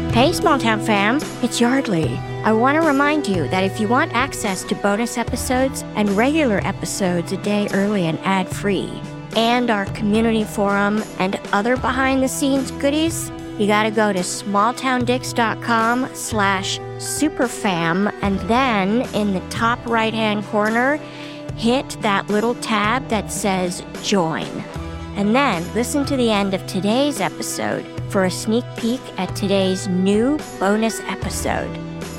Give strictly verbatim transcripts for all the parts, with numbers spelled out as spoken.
Hey, Small Town fam, it's Yardley. I want to remind you that if you want access to bonus episodes and regular episodes a day early and ad-free, and our community forum and other behind-the-scenes goodies, you gotta go to smalltowndicks.com slash superfam, and then in the top right-hand corner, hit that little tab that says Join. And then listen to the end of today's episode for a sneak peek at today's new bonus episode.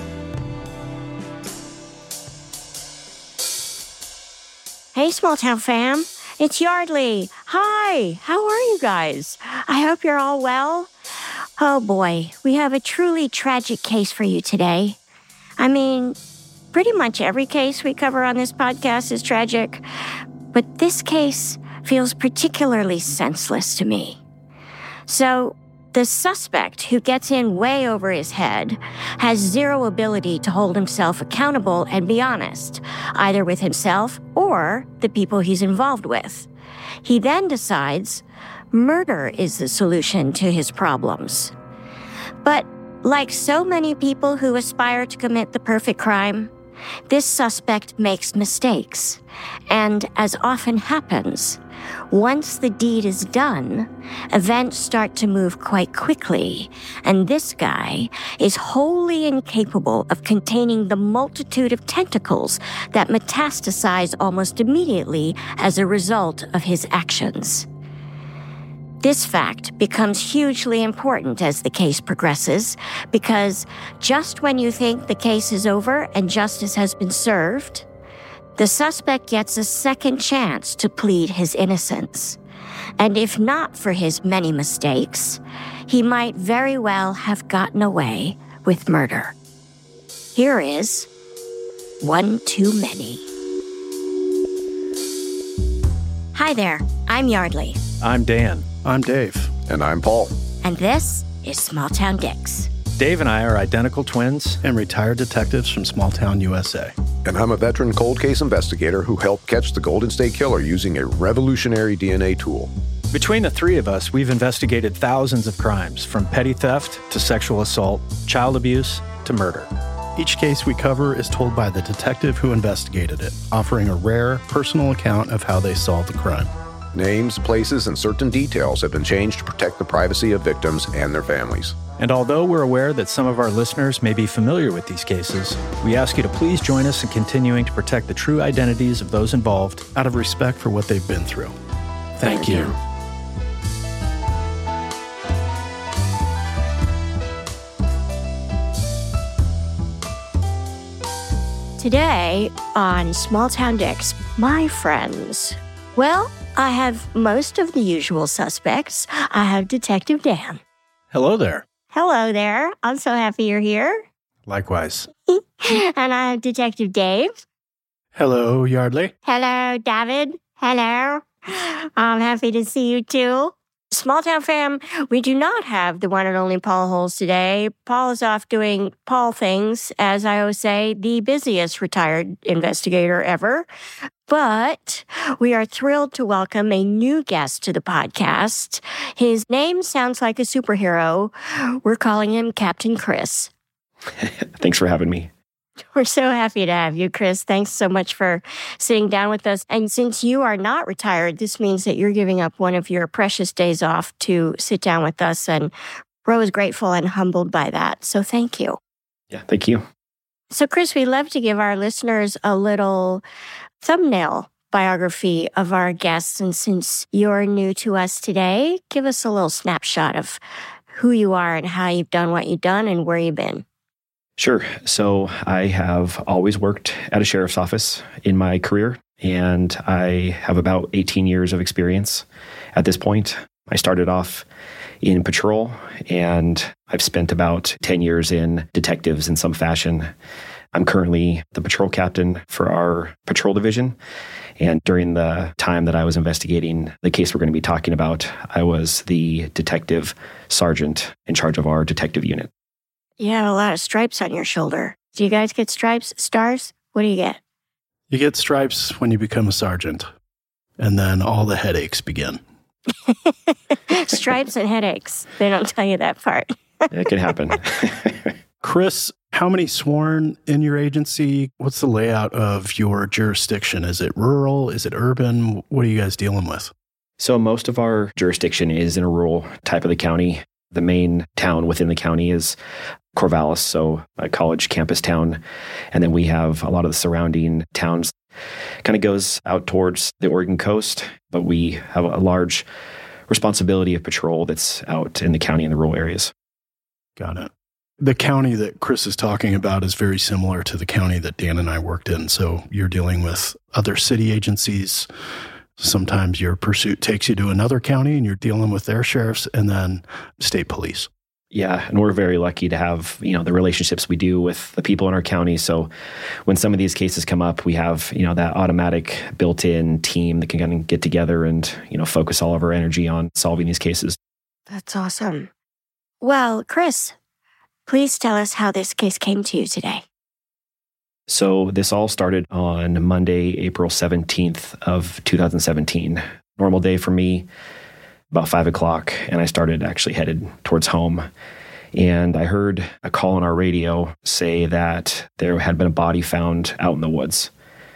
Hey, Small Town fam, it's Yardley. Hi, how are you guys? I hope you're all well. Oh boy, we have a truly tragic case for you today. I mean, pretty much every case we cover on this podcast is tragic, but this case feels particularly senseless to me. So, the suspect, who gets in way over his head, has zero ability to hold himself accountable and be honest, either with himself or the people he's involved with. He then decides murder is the solution to his problems. But like so many people who aspire to commit the perfect crime, this suspect makes mistakes. And as often happens, once the deed is done, events start to move quite quickly, and this guy is wholly incapable of containing the multitude of tentacles that metastasize almost immediately as a result of his actions. This fact becomes hugely important as the case progresses, because just when you think the case is over and justice has been served, the suspect gets a second chance to plead his innocence. And if not for his many mistakes, he might very well have gotten away with murder. Here is One Too Many. Hi there, I'm Yardley. I'm Dan. I'm Dave. And I'm Paul. And this is Small Town Dicks. Dave and I are identical twins and retired detectives from Small Town U S A. And I'm a veteran cold case investigator who helped catch the Golden State Killer using a revolutionary D N A tool. Between the three of us, we've investigated thousands of crimes, from petty theft to sexual assault, child abuse to murder. Each case we cover is told by the detective who investigated it, offering a rare, personal account of how they solved the crime. Names, places, and certain details have been changed to protect the privacy of victims and their families. And although we're aware that some of our listeners may be familiar with these cases, we ask you to please join us in continuing to protect the true identities of those involved out of respect for what they've been through. Thank, Thank you. you. Today on Small Town Dicks, my friends. Well, I have most of the usual suspects. I have Detective Dan. Hello there. Hello there. I'm so happy you're here. Likewise. And I have Detective Dave. Hello, Yardley. Hello, David. Hello. I'm happy to see you too. Small Town fam, we do not have the one and only Paul Holes today. Paul is off doing Paul things, as I always say, the busiest retired investigator ever. But we are thrilled to welcome a new guest to the podcast. His name sounds like a superhero. We're calling him Captain Chris. Thanks for having me. We're so happy to have you, Chris. Thanks so much for sitting down with us. And since you are not retired, this means that you're giving up one of your precious days off to sit down with us. And we're always grateful and humbled by that. So thank you. Yeah, thank you. So, Chris, we love to give our listeners a little thumbnail biography of our guests. And since you're new to us today, give us a little snapshot of who you are and how you've done what you've done and where you've been. Sure. So I have always worked at a sheriff's office in my career, and I have about eighteen years of experience at this point. I started off in patrol, and I've spent about ten years in detectives in some fashion. I'm currently the patrol captain for our patrol division. And during the time that I was investigating the case we're going to be talking about, I was the detective sergeant in charge of our detective unit. You have a lot of stripes on your shoulder. Do you guys get stripes? Stars? What do you get? You get stripes when you become a sergeant. And then all the headaches begin. Stripes and headaches. They don't tell you that part. It can happen. Chris, how many sworn in your agency? What's the layout of your jurisdiction? Is it rural? Is it urban? What are you guys dealing with? So most of our jurisdiction is in a rural type of the county. The main town within the county is Corvallis, so a college campus town. And then we have a lot of the surrounding towns. Kind of goes out towards the Oregon coast, but we have a large responsibility of patrol that's out in the county in the rural areas. Got it. The county that Chris is talking about is very similar to the county that Dan and I worked in. So you're dealing with other city agencies. Sometimes your pursuit takes you to another county and you're dealing with their sheriffs and then state police. Yeah, and we're very lucky to have, you know, the relationships we do with the people in our county. So when some of these cases come up, we have, you know, that automatic built-in team that can kind of get together and, you know, focus all of our energy on solving these cases. That's awesome. Well, Chris, please tell us how this case came to you today. So this all started on Monday, April seventeenth of two thousand seventeen. Normal day for me, about five o'clock, and I started actually headed towards home. And I heard a call on our radio say that there had been a body found out in the woods.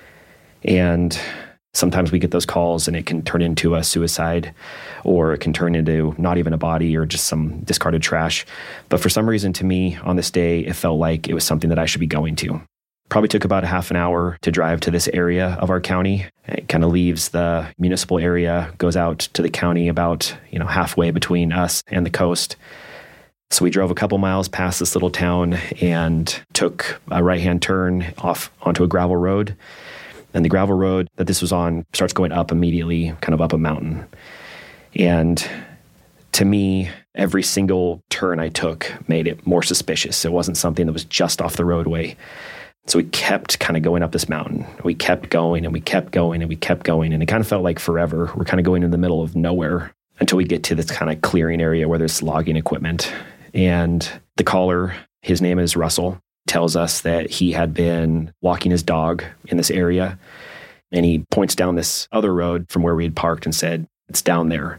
And sometimes we get those calls and it can turn into a suicide, or it can turn into not even a body or just some discarded trash. But for some reason, to me, on this day, it felt like it was something that I should be going to. Probably took about a half an hour to drive to this area of our county. It kind of leaves the municipal area, goes out to the county about, you know, halfway between us and the coast. So we drove a couple miles past this little town and took a right-hand turn off onto a gravel road. And the gravel road that this was on starts going up immediately, kind of up a mountain. And to me, every single turn I took made it more suspicious. It wasn't something that was just off the roadway. So we kept kind of going up this mountain. We kept going and we kept going and we kept going. And it kind of felt like forever. We're kind of going in the middle of nowhere until we get to this kind of clearing area where there's logging equipment. And the caller, his name is Russell, tells us that he had been walking his dog in this area. And he points down this other road from where we had parked and said, it's down there.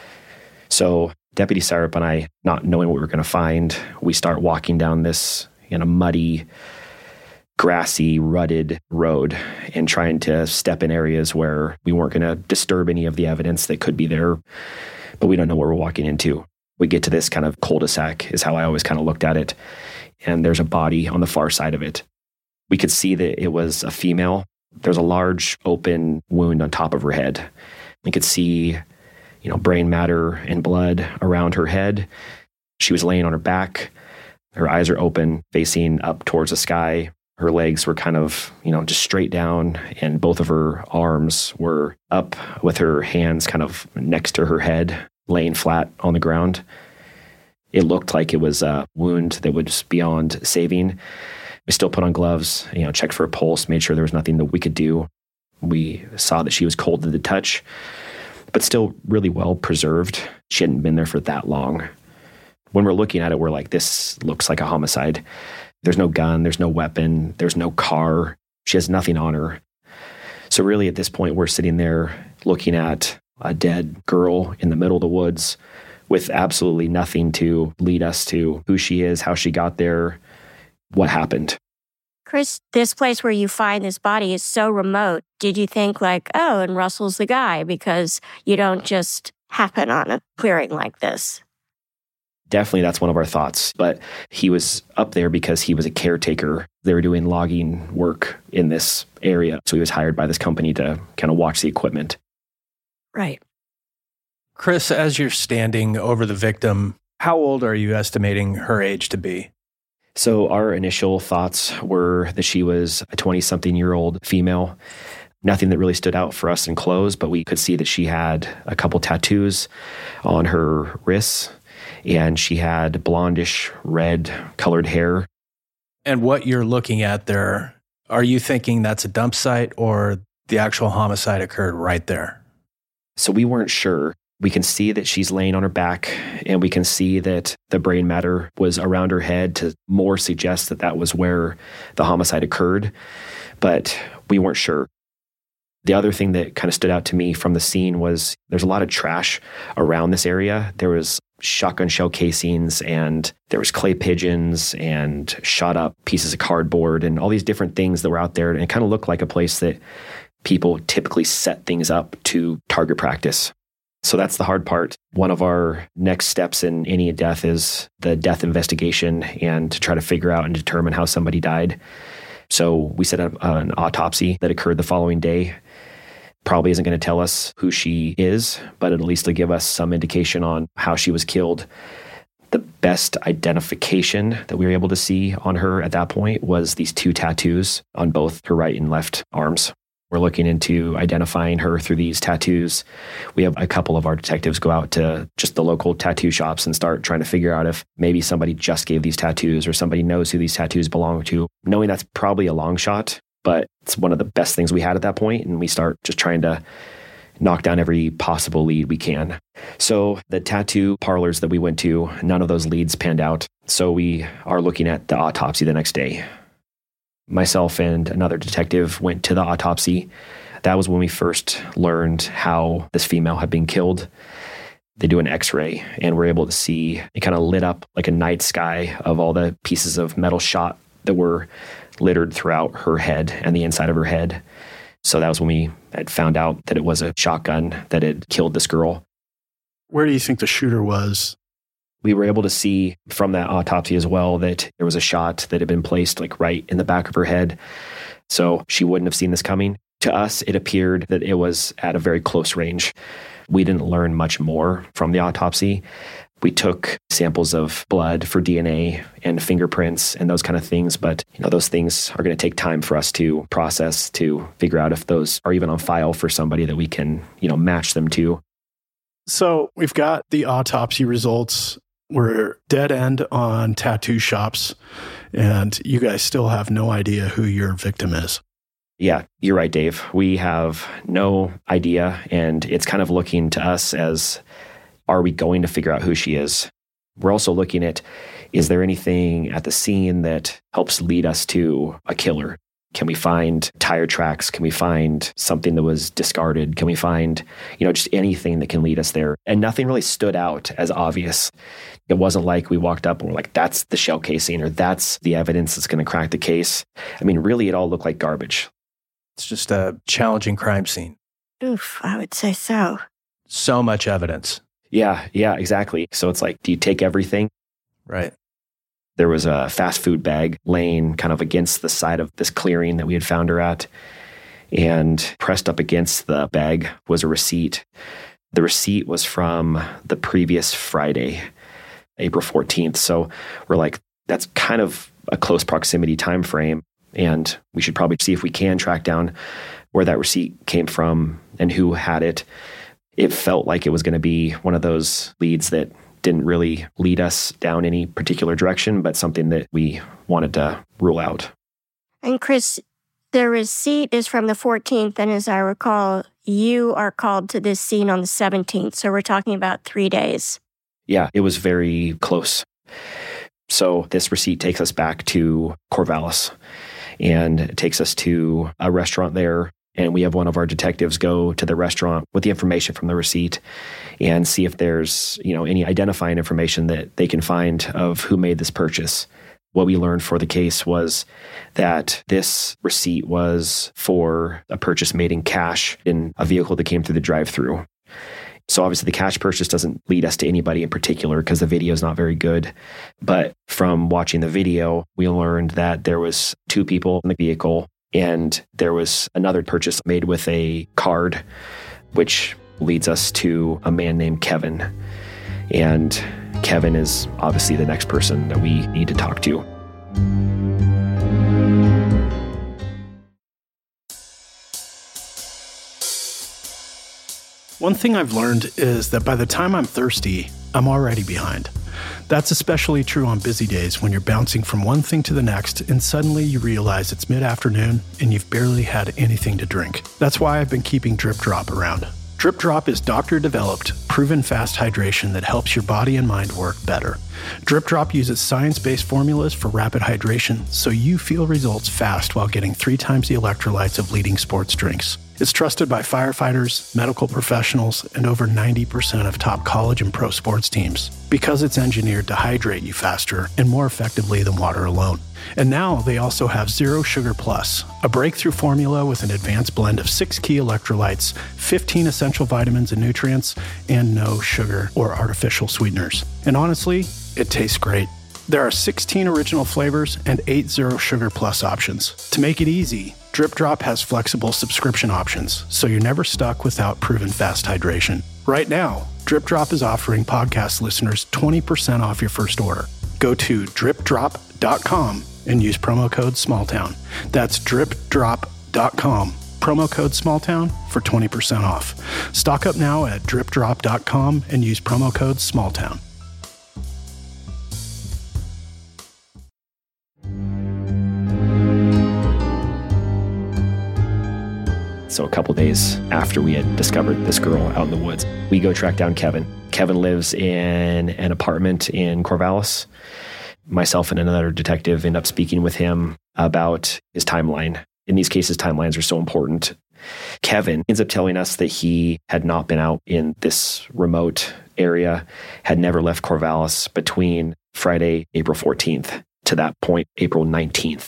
So Deputy Syrup and I, not knowing what we were going to find, we start walking down this, you know, muddy, grassy, rutted road and trying to step in areas where we weren't going to disturb any of the evidence that could be there, but we don't know what we're walking into. We get to this kind of cul-de-sac is how I always kind of looked at it. And there's a body on the far side of it. We could see that it was a female. There's a large open wound on top of her head. We could see, you know, brain matter and blood around her head. She was laying on her back. Her eyes are open, facing up towards the sky. Her legs were kind of, you know, just straight down, and both of her arms were up with her hands kind of next to her head, laying flat on the ground. It looked like it was a wound that was beyond saving. We still put on gloves, you know, checked for a pulse, made sure there was nothing that we could do. We saw that she was cold to the touch, but still really well preserved. She hadn't been there for that long. When we're looking at it, we're like, this looks like a homicide. There's no gun, there's no weapon, there's no car. She has nothing on her. So really at this point, we're sitting there looking at a dead girl in the middle of the woods with absolutely nothing to lead us to who she is, how she got there, what happened. Chris, this place where you find this body is so remote. Did you think like, oh, and Russell's the guy because you don't just happen on a clearing like this? Definitely, that's one of our thoughts. But he was up there because he was a caretaker. They were doing logging work in this area. So he was hired by this company to kind of watch the equipment. Right. Chris, as you're standing over the victim, how old are you estimating her age to be? So our initial thoughts were that she was a twenty-something-year-old female. Nothing that really stood out for us in clothes, but we could see that she had a couple tattoos on her wrists. And she had blondish red colored hair. And what you're looking at there, are you thinking that's a dump site or the actual homicide occurred right there? So we weren't sure. We can see that she's laying on her back, and we can see that the brain matter was around her head to more suggest that that was where the homicide occurred. But we weren't sure. The other thing that kind of stood out to me from the scene was there's a lot of trash around this area. There was shotgun shell casings and there was clay pigeons and shot up pieces of cardboard and all these different things that were out there. And it kind of looked like a place that people typically set things up to target practice. So that's the hard part. One of our next steps in any death is the death investigation and to try to figure out and determine how somebody died. So we set up an autopsy that occurred the following day. Probably isn't going to tell us who she is, but at least to give us some indication on how she was killed. The best identification that we were able to see on her at that point was these two tattoos on both her right and left arms. We're looking into identifying her through these tattoos. We have a couple of our detectives go out to just the local tattoo shops and start trying to figure out if maybe somebody just gave these tattoos or somebody knows who these tattoos belong to, knowing that's probably a long shot. But it's one of the best things we had at that point, and we start just trying to knock down every possible lead we can. So the tattoo parlors that we went to, none of those leads panned out. So we are looking at the autopsy the next day. Myself and another detective went to the autopsy. That was when we first learned how this female had been killed. They do an x-ray, and we're able to see it kind of lit up like a night sky of all the pieces of metal shot that were littered throughout her head and the inside of her head. So that was when we had found out that it was a shotgun that had killed this girl. Where do you think the shooter was? We were able to see from that autopsy as well that there was a shot that had been placed like right in the back of her head. So she wouldn't have seen this coming. To us, it appeared that it was at a very close range. We didn't learn much more from the autopsy. We took samples of blood for D N A and fingerprints and those kind of things. But, you know, those things are going to take time for us to process, to figure out if those are even on file for somebody that we can, you know, match them to. So we've got the autopsy results. We're dead end on tattoo shops, and you guys still have no idea who your victim is. Yeah, you're right, Dave. We have no idea, and it's kind of looking to us as, are we going to figure out who she is? We're also looking at, is there anything at the scene that helps lead us to a killer? Can we find tire tracks? Can we find something that was discarded? Can we find, you know, just anything that can lead us there? And nothing really stood out as obvious. It wasn't like we walked up and we're like, that's the shell casing or that's the evidence that's going to crack the case. I mean, really, it all looked like garbage. It's just a challenging crime scene. Oof, I would say so. So much evidence. Yeah, yeah, exactly. So it's like, do you take everything? Right. There was a fast food bag laying kind of against the side of this clearing that we had found her at. And pressed up against the bag was a receipt. The receipt was from the previous Friday, April fourteenth. So we're like, that's kind of a close proximity time frame. And we should probably see if we can track down where that receipt came from and who had it. It felt like it was going to be one of those leads that didn't really lead us down any particular direction, but something that we wanted to rule out. And Chris, the receipt is from the fourteenth, and as I recall, you are called to this scene on the seventeenth, so we're talking about three days. Yeah, it was very close. So this receipt takes us back to Corvallis, and it takes us to a restaurant there. And we have one of our detectives go to the restaurant with the information from the receipt and see if there's, you know, any identifying information that they can find of who made this purchase. What we learned for the case was that this receipt was for a purchase made in cash in a vehicle that came through the drive-thru. So obviously the cash purchase doesn't lead us to anybody in particular because the video is not very good. But from watching the video, we learned that there was two people in the vehicle. And there was another purchase made with a card, which leads us to a man named Kevin. And Kevin is obviously the next person that we need to talk to. One thing I've learned is that by the time I'm thirsty, I'm already behind. That's especially true on busy days when you're bouncing from one thing to the next and suddenly you realize it's mid-afternoon and you've barely had anything to drink. That's why I've been keeping Drip Drop around. Drip Drop is doctor-developed, proven fast hydration that helps your body and mind work better. Drip Drop uses science-based formulas for rapid hydration so you feel results fast while getting three times the electrolytes of leading sports drinks. It's trusted by firefighters, medical professionals, and over ninety percent of top college and pro sports teams because it's engineered to hydrate you faster and more effectively than water alone. And now they also have Zero Sugar Plus, a breakthrough formula with an advanced blend of six key electrolytes, fifteen essential vitamins and nutrients, and no sugar or artificial sweeteners. And honestly, it tastes great. There are sixteen original flavors and eight Zero Sugar Plus options. To make it easy, Drip Drop has flexible subscription options, so you're never stuck without proven fast hydration. Right now, Drip Drop is offering podcast listeners twenty percent off your first order. Go to drip drop dot com and use promo code SMALLTOWN. That's drip drop dot com, promo code SMALLTOWN for twenty percent off. Stock up now at drip drop dot com and use promo code SMALLTOWN. So a couple days after we had discovered this girl out in the woods, we go track down Kevin. Kevin lives in an apartment in Corvallis. Myself and another detective end up speaking with him about his timeline. In these cases, timelines are so important. Kevin ends up telling us that he had not been out in this remote area, had never left Corvallis between Friday, April fourteenth, to that point, April nineteenth.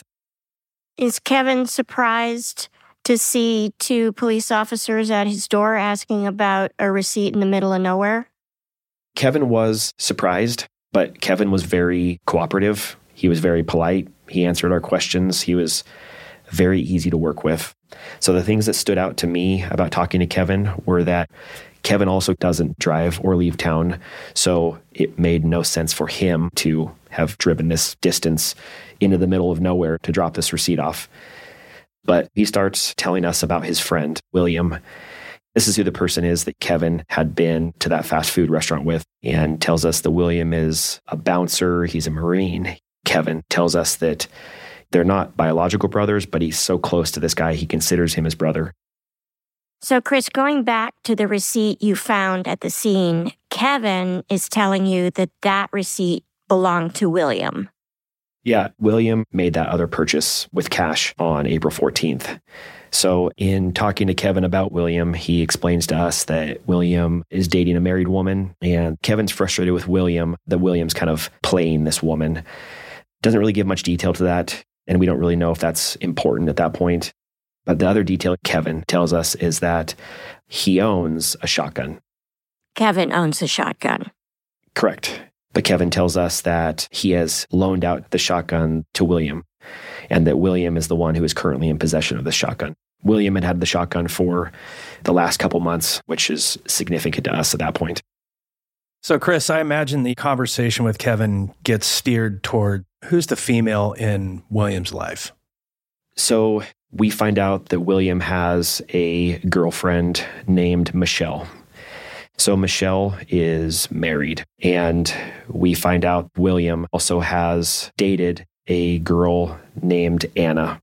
Is Kevin surprised to see two police officers at his door asking about a receipt in the middle of nowhere? Kevin was surprised, but Kevin was very cooperative. He was very polite. He answered our questions. He was very easy to work with. So the things that stood out to me about talking to Kevin were that Kevin also doesn't drive or leave town, so it made no sense for him to have driven this distance into the middle of nowhere to drop this receipt off. But he starts telling us about his friend, William. This is who the person is that Kevin had been to that fast food restaurant with, and tells us that William is a bouncer. He's a Marine. Kevin tells us that they're not biological brothers, but he's so close to this guy, he considers him his brother. So, Chris, going back to the receipt you found at the scene, Kevin is telling you that that receipt belonged to William. Yeah, William made that other purchase with cash on April fourteenth. So in talking to Kevin about William, he explains to us that William is dating a married woman, and Kevin's frustrated with William, that William's kind of playing this woman. Doesn't really give much detail to that, and we don't really know if that's important at that point. But the other detail Kevin tells us is that he owns a shotgun. Kevin owns a shotgun. Correct. But Kevin tells us that he has loaned out the shotgun to William, and that William is the one who is currently in possession of the shotgun. William had had the shotgun for the last couple months, which is significant to us at that point. So, Chris, I imagine the conversation with Kevin gets steered toward who's the female in William's life. So we find out that William has a girlfriend named Michelle. So Michelle is married, and we find out William also has dated a girl named Anna.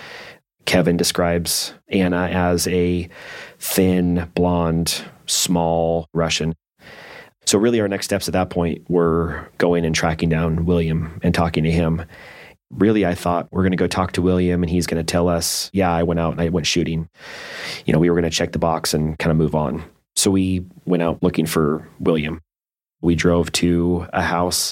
Kevin describes Anna as a thin, blonde, small Russian. So really our next steps at that point were going and tracking down William and talking to him. Really, I thought we're going to go talk to William and he's going to tell us, yeah, I went out and I went shooting. You know, we were going to check the box and kind of move on. So we went out looking for William. We drove to a house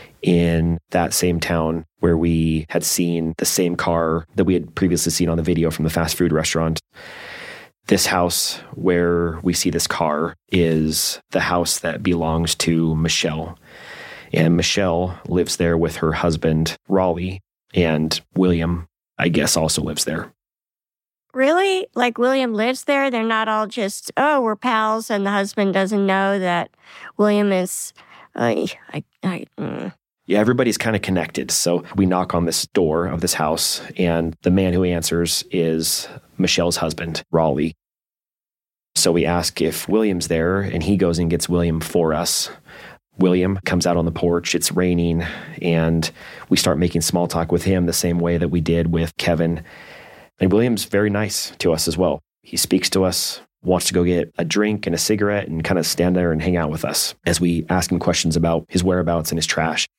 in that same town where we had seen the same car that we had previously seen on the video from the fast food restaurant. This house where we see this car is the house that belongs to Michelle. And Michelle lives there with her husband, Raleigh, and William, I guess, also lives there. Really? Like William lives there? They're not all just, oh, we're pals, and the husband doesn't know that William is, uh, I, I, mm. Yeah, everybody's kind of connected. So we knock on this door of this house, and the man who answers is Michelle's husband, Raleigh. So we ask if William's there, and he goes and gets William for us. William comes out on the porch, it's raining, and we start making small talk with him the same way that we did with Kevin. And William's very nice to us as well. He speaks to us, wants to go get a drink and a cigarette and kind of stand there and hang out with us as we ask him questions about his whereabouts and his trash.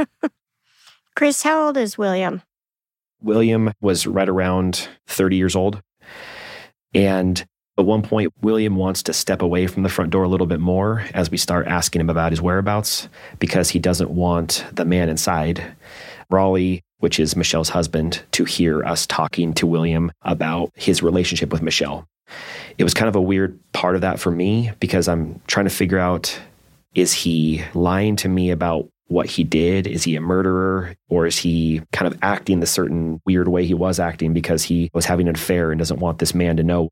Chris, how old is William? William was right around thirty years old. And at one point, William wants to step away from the front door a little bit more as we start asking him about his whereabouts because he doesn't want the man inside, Raleigh, which is Michelle's husband, to hear us talking to William about his relationship with Michelle. It was kind of a weird part of that for me because I'm trying to figure out, is he lying to me about what he did? Is he a murderer? Or is he kind of acting the certain weird way he was acting because he was having an affair and doesn't want this man to know?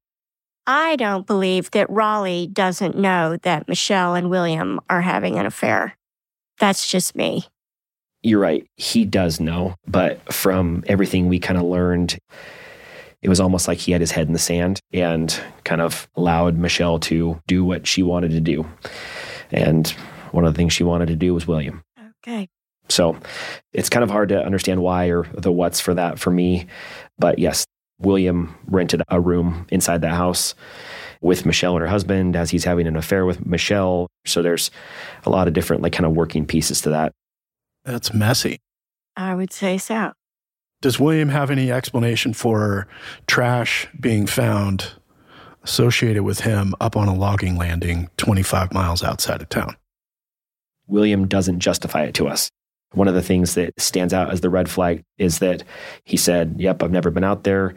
I don't believe that Raleigh doesn't know that Michelle and William are having an affair. That's just me. You're right. He does know. But from everything we kind of learned, it was almost like he had his head in the sand and kind of allowed Michelle to do what she wanted to do. And one of the things she wanted to do was William. Okay. So it's kind of hard to understand why or the what's for that for me. But yes, William rented a room inside the house with Michelle and her husband as he's having an affair with Michelle. So there's a lot of different like kind of working pieces to that. That's messy. I would say so. Does William have any explanation for trash being found associated with him up on a logging landing twenty-five miles outside of town? William doesn't justify it to us. One of the things that stands out as the red flag is that he said, yep, I've never been out there.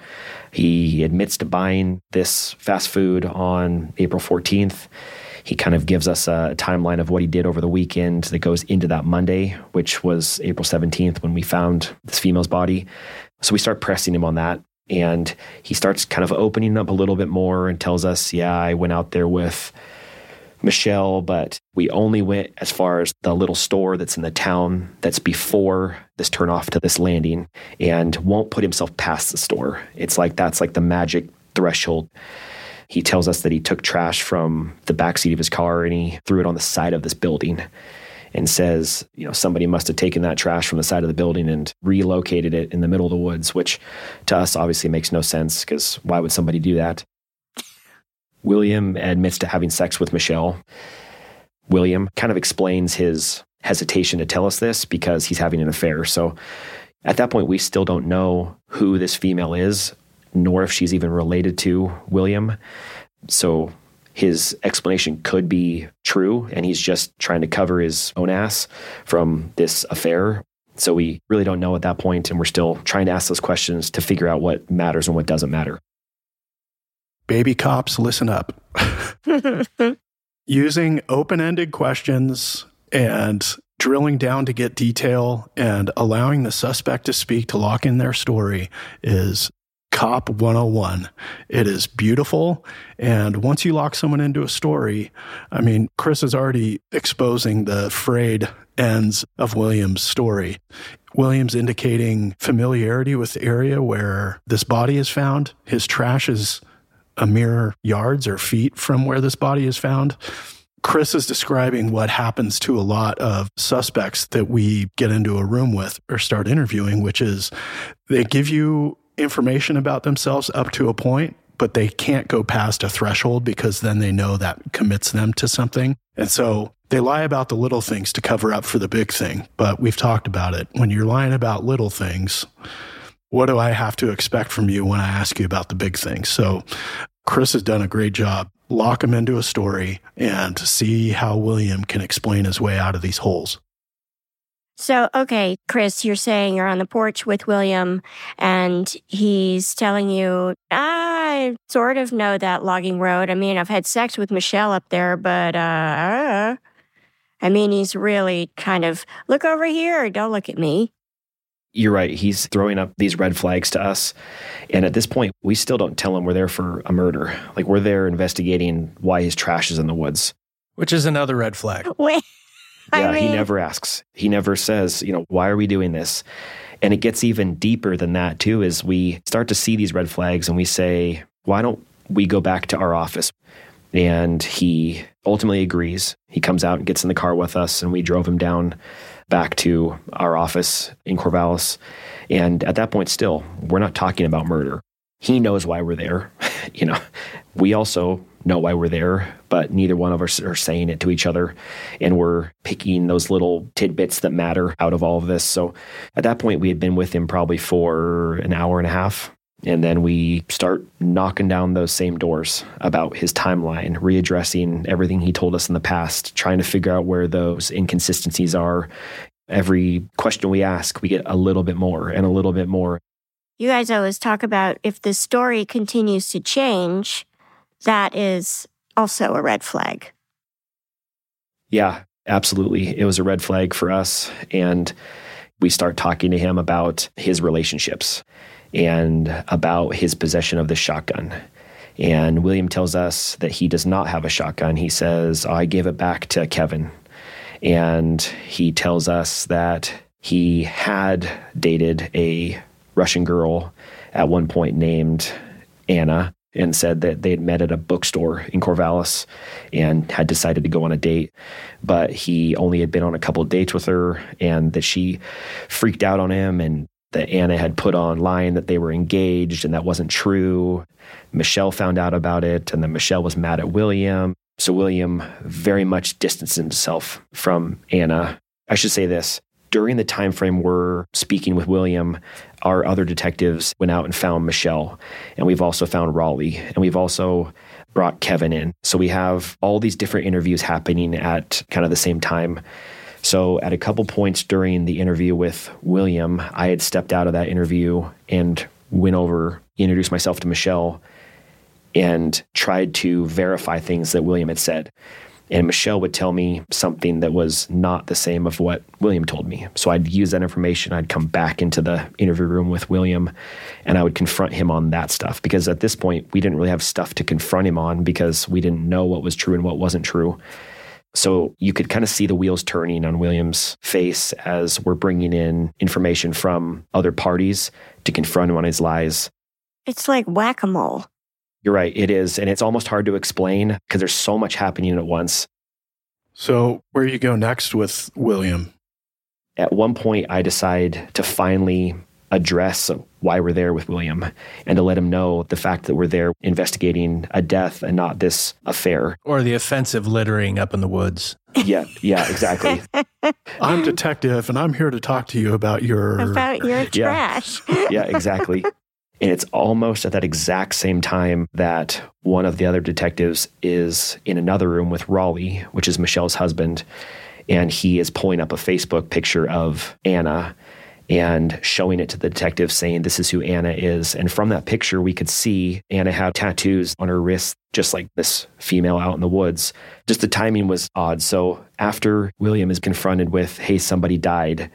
He admits to buying this fast food on April fourteenth. He kind of gives us a timeline of what he did over the weekend that goes into that Monday, which was April seventeenth when we found this female's body. So we start pressing him on that. And he starts kind of opening up a little bit more and tells us, yeah, I went out there with Michelle, but we only went as far as the little store that's in the town that's before this turnoff to this landing, and won't put himself past the store. It's like that's like the magic threshold. He tells us that he took trash from the backseat of his car and he threw it on the side of this building and says, you know, somebody must have taken that trash from the side of the building and relocated it in the middle of the woods, which to us obviously makes no sense because why would somebody do that? William admits to having sex with Michelle. William kind of explains his hesitation to tell us this because he's having an affair. So at that point, we still don't know who this female is, nor if she's even related to William. So his explanation could be true, and he's just trying to cover his own ass from this affair. So we really don't know at that point, and we're still trying to ask those questions to figure out what matters and what doesn't matter. Baby cops, listen up. Using open-ended questions and drilling down to get detail and allowing the suspect to speak to lock in their story is Cop one oh one. It is beautiful. And once you lock someone into a story, I mean, Chris is already exposing the frayed ends of William's story. William's indicating familiarity with the area where this body is found. His trash is a mere yards or feet from where this body is found. Chris is describing what happens to a lot of suspects that we get into a room with or start interviewing, which is they give you information about themselves up to a point, but they can't go past a threshold because then they know that commits them to something. And so they lie about the little things to cover up for the big thing. But we've talked about it. When you're lying about little things, what do I have to expect from you when I ask you about the big things? So Chris has done a great job. Lock him into a story and see how William can explain his way out of these holes. So, okay, Chris, you're saying you're on the porch with William and he's telling you, I sort of know that logging road. I mean, I've had sex with Michelle up there, but, uh, I mean, he's really kind of, look over here, don't look at me. You're right. He's throwing up these red flags to us. And at this point, we still don't tell him we're there for a murder. Like, we're there investigating why his trash is in the woods. Which is another red flag. Wait. Yeah, I mean, he never asks. He never says, you know, why are we doing this? And it gets even deeper than that, too, as we start to see these red flags and we say, why don't we go back to our office? And he ultimately agrees. He comes out and gets in the car with us, and we drove him down back to our office in Corvallis. And at that point, still, we're not talking about murder. He knows why we're there. You know, we also know why we're there, but neither one of us are saying it to each other. And we're picking those little tidbits that matter out of all of this. So at that point, we had been with him probably for an hour and a half. And then we start knocking down those same doors about his timeline, readdressing everything he told us in the past, trying to figure out where those inconsistencies are. Every question we ask, we get a little bit more and a little bit more. You guys always talk about if the story continues to change, that is also a red flag. Yeah, absolutely. It was a red flag for us. And we start talking to him about his relationships and about his possession of the shotgun. And William tells us that he does not have a shotgun. He says, I gave it back to Kevin. And he tells us that he had dated a Russian girl at one point named Anna, and said that they had met at a bookstore in Corvallis and had decided to go on a date. But he only had been on a couple of dates with her, and that she freaked out on him, and that Anna had put online that they were engaged, and that wasn't true. Michelle found out about it, and then Michelle was mad at William. So William very much distanced himself from Anna. I should say this. During the time frame we're speaking with William, our other detectives went out and found Michelle, and we've also found Raleigh, and we've also brought Kevin in. So we have all these different interviews happening at kind of the same time. So at a couple points during the interview with William, I had stepped out of that interview and went over, introduced myself to Michelle, and tried to verify things that William had said. And Michelle would tell me something that was not the same of what William told me. So I'd use that information. I'd come back into the interview room with William, and I would confront him on that stuff. Because at this point, we didn't really have stuff to confront him on because we didn't know what was true and what wasn't true. So you could kind of see the wheels turning on William's face as we're bringing in information from other parties to confront him on his lies. It's like whack-a-mole. You're right, it is. And it's almost hard to explain because there's so much happening at once. So where do you go next with William? At one point, I decide to finally address why we're there with William and to let him know the fact that we're there investigating a death and not this affair. Or the offensive littering up in the woods. Yeah, yeah, exactly. I'm detective, and I'm here to talk to you about your... About your trash. Yeah, yeah, exactly. And it's almost at that exact same time that one of the other detectives is in another room with Raleigh, which is Michelle's husband, and he is pulling up a Facebook picture of Anna and showing it to the detective saying, this is who Anna is. And from that picture, we could see Anna had tattoos on her wrists, just like this female out in the woods. Just the timing was odd. So after William is confronted with, hey, somebody died,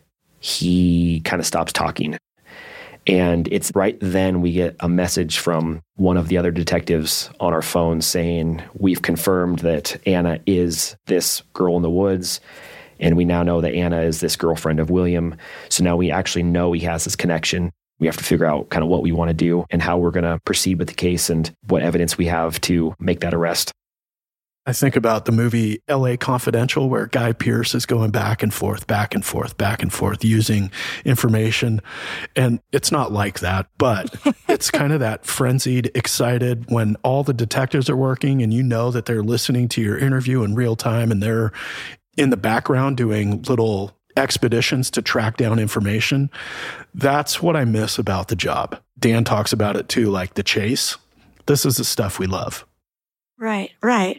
he kind of stops talking. And it's right then we get a message from one of the other detectives on our phone saying, we've confirmed that Anna is this girl in the woods. And we now know that Anna is this girlfriend of William. So now we actually know he has this connection. We have to figure out kind of what we want to do and how we're going to proceed with the case and what evidence we have to make that arrest. I think about the movie L A Confidential, where Guy Pearce is going back and forth, back and forth, back and forth, using information. And it's not like that, but it's kind of that frenzied, excited when all the detectives are working and you know that they're listening to your interview in real time and they're in the background doing little expeditions to track down information. That's what I miss about the job. Dan talks about it too, like the chase. This is the stuff we love. Right, right.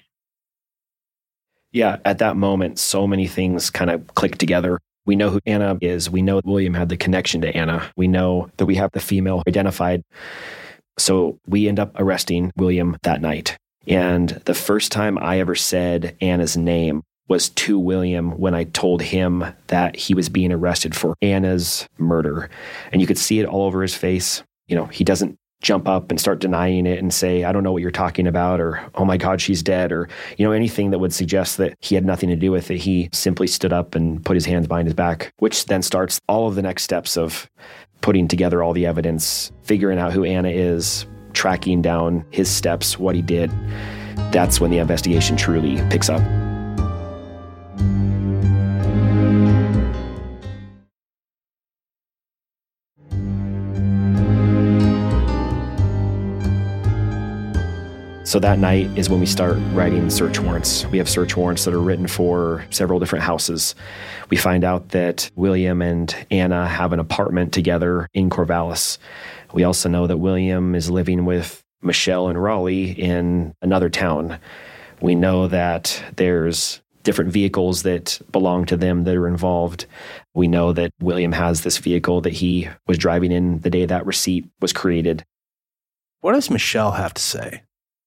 Yeah, at that moment, so many things kind of click together. We know who Anna is. We know William had the connection to Anna. We know that we have the female identified. So we end up arresting William that night. And the first time I ever said Anna's name was to William when I told him that he was being arrested for Anna's murder. And you could see it all over his face. You know, he doesn't jump up and start denying it and say, I don't know what you're talking about, or, oh my God, she's dead, or, you know, anything that would suggest that he had nothing to do with it. He simply stood up and put his hands behind his back, which then starts all of the next steps of putting together all the evidence, figuring out who Anna is, tracking down his steps, what he did. That's when the investigation truly picks up. So that night is when we start writing search warrants. We have search warrants that are written for several different houses. We find out that William and Anna have an apartment together in Corvallis. We also know that William is living with Michelle and Raleigh in another town. We know that there's different vehicles that belong to them that are involved. We know that William has this vehicle that he was driving in the day that receipt was created. What does Michelle have to say?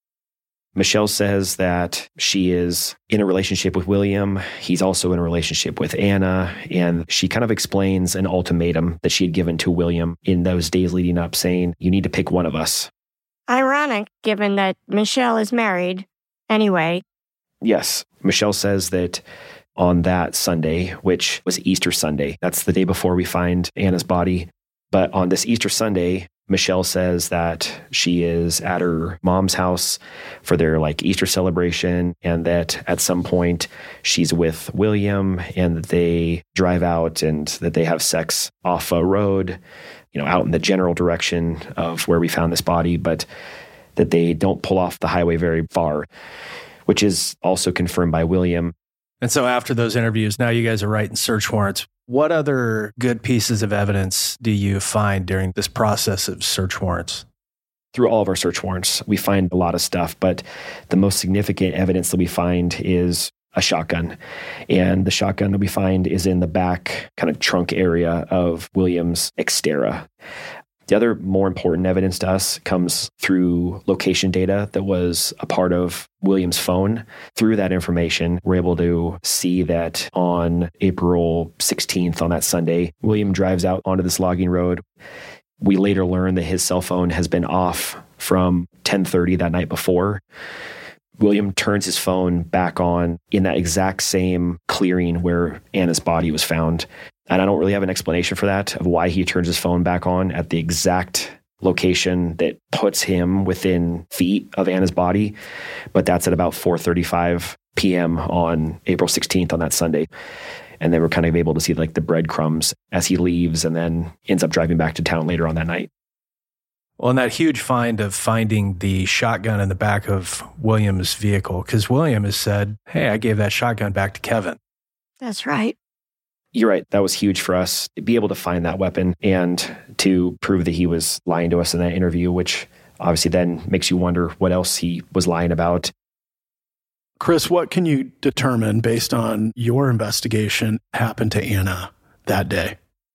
Michelle says that she is in a relationship with William. He's also in a relationship with Anna. And she kind of explains an ultimatum that she had given to William in those days leading up, saying, you need to pick one of us. Ironic, given that Michelle is married. Anyway. Yes. Michelle says that on that Sunday, which was Easter Sunday, that's the day before we find Anna's body. But on this Easter Sunday, Michelle says that she is at her mom's house for their like Easter celebration, and that at some point she's with William and that they drive out and that they have sex off a road, you know, out in the general direction of where we found this body, but that they don't pull off the highway very far, which is also confirmed by William. And so after those interviews, now you guys are writing search warrants. What other good pieces of evidence do you find during this process of search warrants? Through all of our search warrants, we find a lot of stuff, but the most significant evidence that we find is a shotgun. And the shotgun that we find is in the back kind of trunk area of William's Xterra. The other more important evidence to us comes through location data that was a part of William's phone. Through that information, we're able to see that on April sixteenth, on that Sunday, William drives out onto this logging road. We later learn that his cell phone has been off from ten thirty that night before. William turns his phone back on in that exact same clearing where Anna's body was found. And I don't really have an explanation for that, of why he turns his phone back on at the exact location that puts him within feet of Anna's body. But that's at about four thirty-five p.m. on April sixteenth on that Sunday. And then we're kind of able to see like the breadcrumbs as he leaves and then ends up driving back to town later on that night. Well, and that huge find of finding the shotgun in the back of William's vehicle, because William has said, hey, I gave that shotgun back to Kevin. That's right. You're right. That was huge for us to be able to find that weapon and to prove that he was lying to us in that interview, which obviously then makes you wonder what else he was lying about. Chris, what can you determine based on your investigation happened to Anna that day?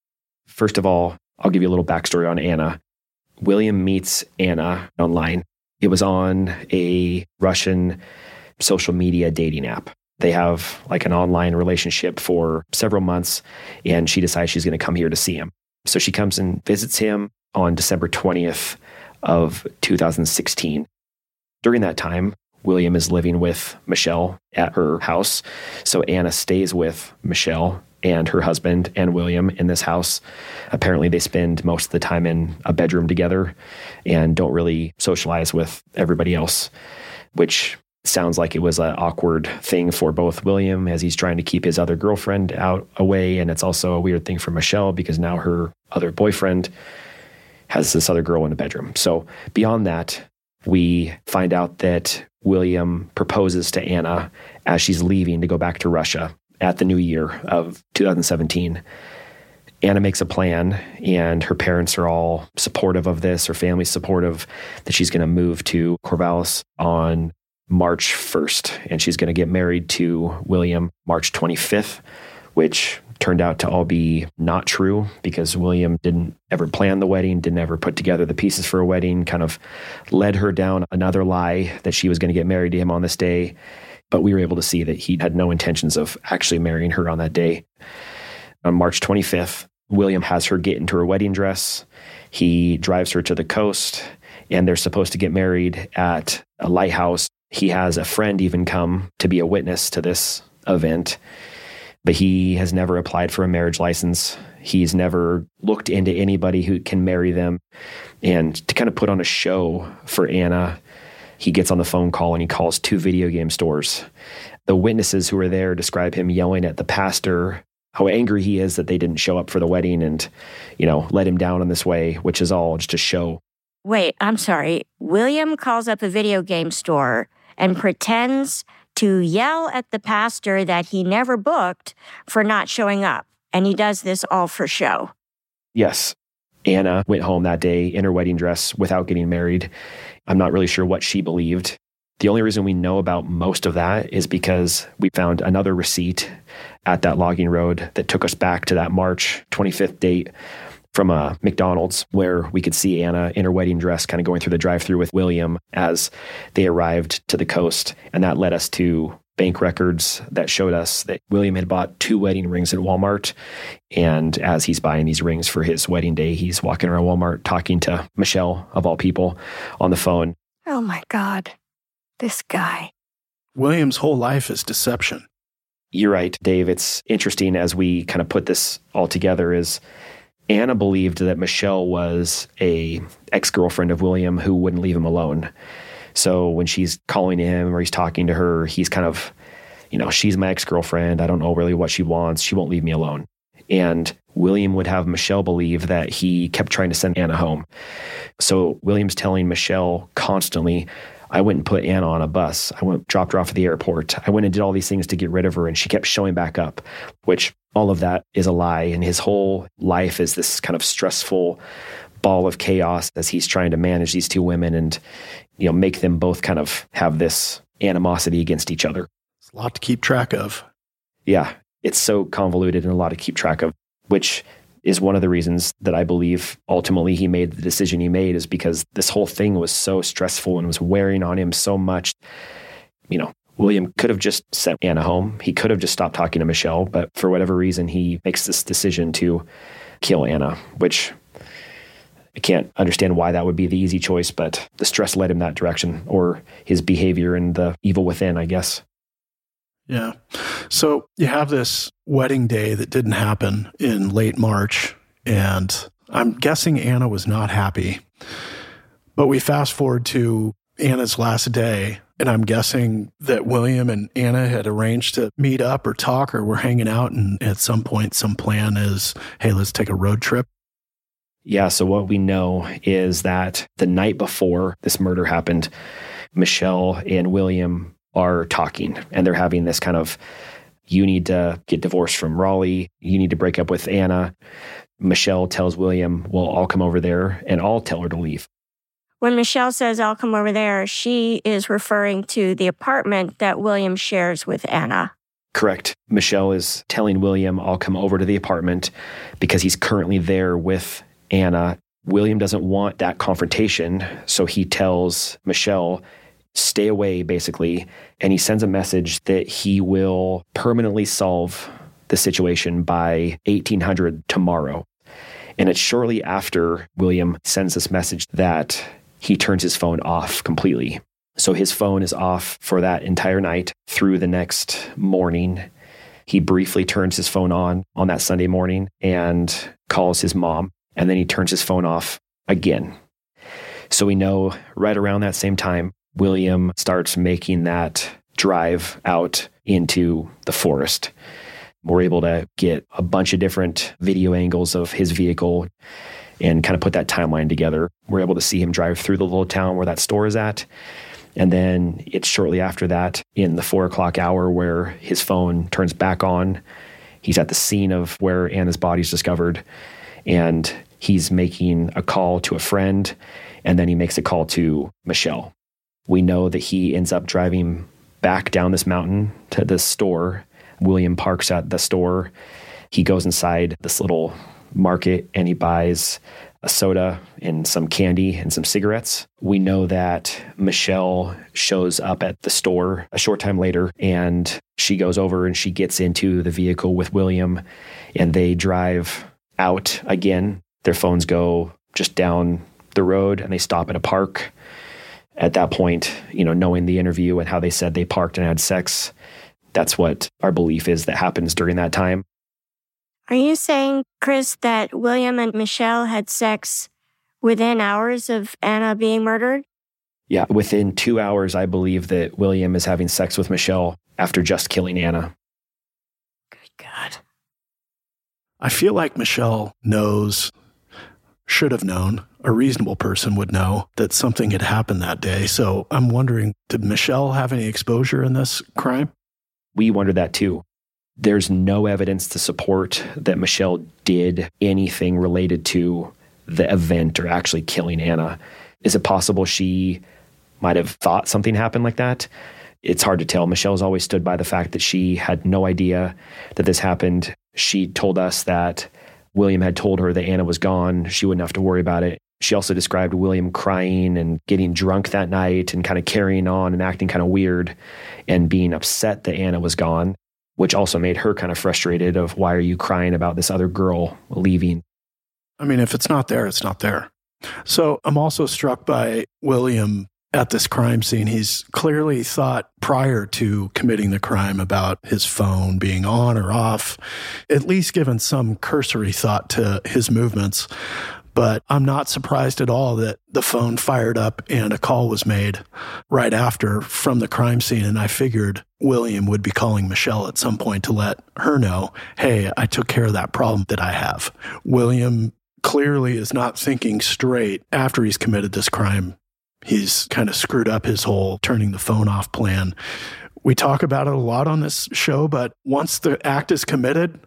First of all, I'll give you a little backstory on Anna. William meets Anna online. It was on a Russian social media dating app. They have like an online relationship for several months, and she decides she's going to come here to see him. So she comes and visits him on December twentieth of two thousand sixteen. During that time, William is living with Michelle at her house. So Anna stays with Michelle and her husband and William in this house. Apparently they spend most of the time in a bedroom together and don't really socialize with everybody else, which sounds like it was an awkward thing for both William as he's trying to keep his other girlfriend out away. And it's also a weird thing for Michelle because now her other boyfriend has this other girl in the bedroom. So beyond that, we find out that William proposes to Anna as she's leaving to go back to Russia at the new year of two thousand seventeen. Anna makes a plan, and her parents are all supportive of this. Her family's supportive that she's going to move to Corvallis on March first, and she's going to get married to William March twenty-fifth, which turned out to all be not true because William didn't ever plan the wedding, didn't ever put together the pieces for a wedding, kind of led her down another lie that she was going to get married to him on this day. But we were able to see that he had no intentions of actually marrying her on that day. On March twenty-fifth, William has her get into her wedding dress. He drives her to the coast, and they're supposed to get married at a lighthouse. He has a friend even come to be a witness to this event, but he has never applied for a marriage license. He's never looked into anybody who can marry them. And to kind of put on a show for Anna, he gets on the phone call and he calls two video game stores. The witnesses who were there describe him yelling at the pastor how angry he is that they didn't show up for the wedding and, you know, let him down in this way, which is all just a show. Wait, I'm sorry. William calls up a video game store and pretends to yell at the pastor that he never booked for not showing up. And he does this all for show. Yes. Anna went home that day in her wedding dress without getting married. I'm not really sure what she believed. The only reason we know about most of that is because we found another receipt at that logging road that took us back to that March twenty-fifth date from a McDonald's, where we could see Anna in her wedding dress kind of going through the drive-thru with William as they arrived to the coast. And that led us to bank records that showed us that William had bought two wedding rings at Walmart. And as he's buying these rings for his wedding day, he's walking around Walmart talking to Michelle, of all people, on the phone. Oh my God, this guy. William's whole life is deception. You're right, Dave. It's interesting as we kind of put this all together is Anna believed that Michelle was a ex-girlfriend of William who wouldn't leave him alone. So when she's calling him or he's talking to her, he's kind of, you know, she's my ex-girlfriend. I don't know really what she wants. She won't leave me alone. And William would have Michelle believe that he kept trying to send Anna home. So William's telling Michelle constantly, I went and put Anna on a bus. I went dropped her off at the airport. I went and did all these things to get rid of her, and she kept showing back up, which all of that is a lie. And his whole life is this kind of stressful ball of chaos as he's trying to manage these two women and, you know, make them both kind of have this animosity against each other. It's a lot to keep track of. Yeah, it's so convoluted and a lot to keep track of, which is one of the reasons that I believe ultimately he made the decision he made, is because this whole thing was so stressful and was wearing on him so much. You know, William could have just sent Anna home. He could have just stopped talking to Michelle, but for whatever reason, he makes this decision to kill Anna, which I can't understand why that would be the easy choice, but the stress led him that direction, or his behavior and the evil within, I guess. Yeah. So you have this wedding day that didn't happen in late March, and I'm guessing Anna was not happy. But we fast forward to Anna's last day, and I'm guessing that William and Anna had arranged to meet up or talk or were hanging out, and at some point some plan is, hey, let's take a road trip. Yeah, so what we know is that the night before this murder happened, Michelle and William are talking, and they're having this kind of, you need to get divorced from Raleigh, you need to break up with Anna. Michelle tells William, well, I'll come over there and I'll tell her to leave. When Michelle says, I'll come over there, she is referring to the apartment that William shares with Anna. Correct. Michelle is telling William, I'll come over to the apartment because he's currently there with Anna. William doesn't want that confrontation, so he tells Michelle, stay away, basically, and he sends a message that he will permanently solve the situation by eighteen hundred tomorrow. And it's shortly after William sends this message that he turns his phone off completely. So his phone is off for that entire night through the next morning. He briefly turns his phone on on that Sunday morning and calls his mom, and then he turns his phone off again. So we know right around that same time, William starts making that drive out into the forest. We're able to get a bunch of different video angles of his vehicle and kind of put that timeline together. We're able to see him drive through the little town where that store is at. And then it's shortly after that, in the four o'clock hour, where his phone turns back on. He's at the scene of where Anna's body is discovered, and he's making a call to a friend, and then he makes a call to Michelle. We know that he ends up driving back down this mountain to the store. William parks at the store. He goes inside this little market and he buys a soda and some candy and some cigarettes. We know that Michelle shows up at the store a short time later, and she goes over and she gets into the vehicle with William, and they drive out again. Their phones go just down the road and they stop at a park. At that point, you know, knowing the interview and how they said they parked and had sex, that's what our belief is that happens during that time. Are you saying, Chris, that William and Michelle had sex within hours of Anna being murdered? Yeah, within two hours, I believe that William is having sex with Michelle after just killing Anna. Good God. I feel like Michelle knows should have known, a reasonable person would know that something had happened that day. So I'm wondering, did Michelle have any exposure in this crime? We wondered that too. There's no evidence to support that Michelle did anything related to the event or actually killing Anna. Is it possible she might have thought something happened like that? It's hard to tell. Michelle's always stood by the fact that she had no idea that this happened. She told us that William had told her that Anna was gone. She wouldn't have to worry about it. She also described William crying and getting drunk that night and kind of carrying on and acting kind of weird and being upset that Anna was gone, which also made her kind of frustrated of, why are you crying about this other girl leaving? I mean, if it's not there, it's not there. So I'm also struck by William at this crime scene. He's clearly thought prior to committing the crime about his phone being on or off, at least given some cursory thought to his movements. But I'm not surprised at all that the phone fired up and a call was made right after from the crime scene. And I figured William would be calling Michelle at some point to let her know, hey, I took care of that problem that I have. William clearly is not thinking straight after he's committed this crime. He's kind of screwed up his whole turning the phone off plan. We talk about it a lot on this show, but once the act is committed,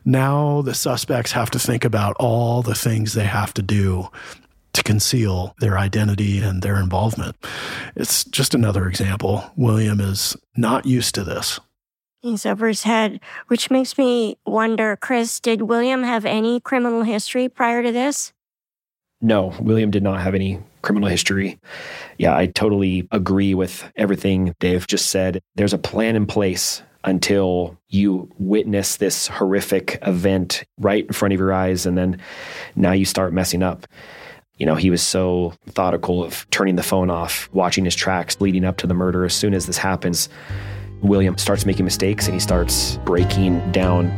now the suspects have to think about all the things they have to do to conceal their identity and their involvement. It's just another example. William is not used to this. He's over his head, which makes me wonder, Chris, did William have any criminal history prior to this? No, William did not have any criminal history. Yeah, I totally agree with everything Dave just said. There's a plan in place until you witness this horrific event right in front of your eyes, and then now you start messing up. You know, he was so methodical of turning the phone off, watching his tracks leading up to the murder. As soon as this happens, William starts making mistakes and he starts breaking down.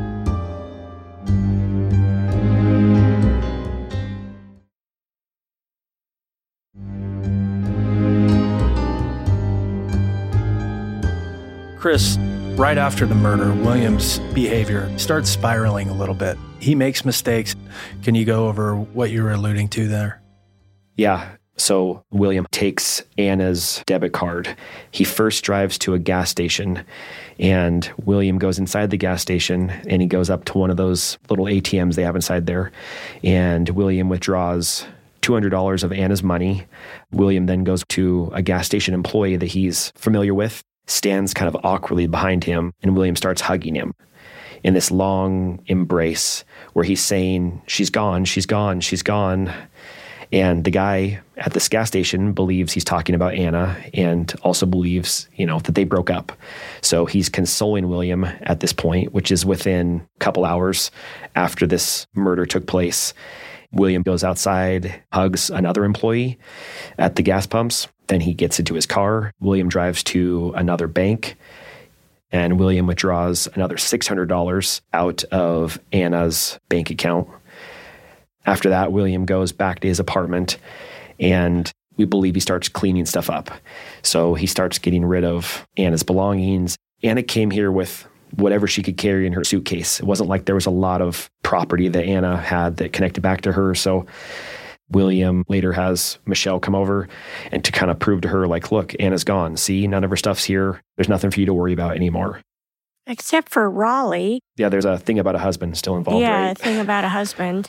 Chris, right after the murder, William's behavior starts spiraling a little bit. He makes mistakes. Can you go over what you were alluding to there? Yeah. So William takes Anna's debit card. He first drives to a gas station, and William goes inside the gas station and he goes up to one of those little A T Ms they have inside there. And William withdraws two hundred dollars of Anna's money. William then goes to a gas station employee that he's familiar with, stands kind of awkwardly behind him, and William starts hugging him in this long embrace where he's saying, she's gone, she's gone, she's gone. And the guy at this gas station believes he's talking about Anna and also believes, you know, that they broke up. So he's consoling William at this point, which is within a couple hours after this murder took place. William goes outside, hugs another employee at the gas pumps. Then he gets into his car. William drives to another bank, and William withdraws another six hundred dollars out of Anna's bank account. After that, William goes back to his apartment, and we believe he starts cleaning stuff up. So he starts getting rid of Anna's belongings. Anna came here with whatever she could carry in her suitcase. It wasn't like there was a lot of property that Anna had that connected back to her. So William later has Michelle come over and to kind of prove to her, like, look, Anna's gone. See, none of her stuff's here. There's nothing for you to worry about anymore. Except for Raleigh. Yeah, there's a thing about a husband still involved, yeah, right? a thing about a husband.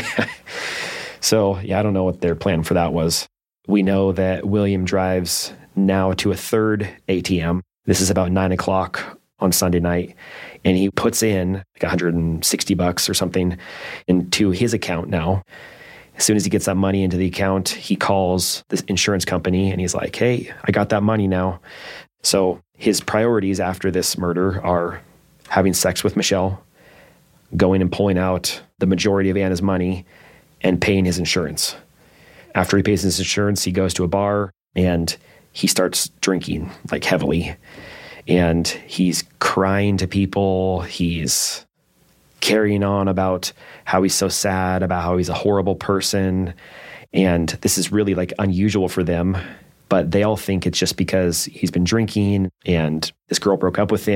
So, yeah, I don't know what their plan for that was. We know that William drives now to a third A T M. This is about nine o'clock on Sunday night, and he puts in like one hundred sixty bucks or something into his account now. As soon as he gets that money into the account, he calls this insurance company and he's like, hey, I got that money now. So his priorities after this murder are having sex with Michelle, going and pulling out the majority of Anna's money, and paying his insurance. After he pays his insurance, he goes to a bar and he starts drinking, like, heavily. And he's crying to people. He's carrying on about how he's so sad, about how he's a horrible person. And this is really, like, unusual for them. But they all think it's just because he's been drinking and this girl broke up with him.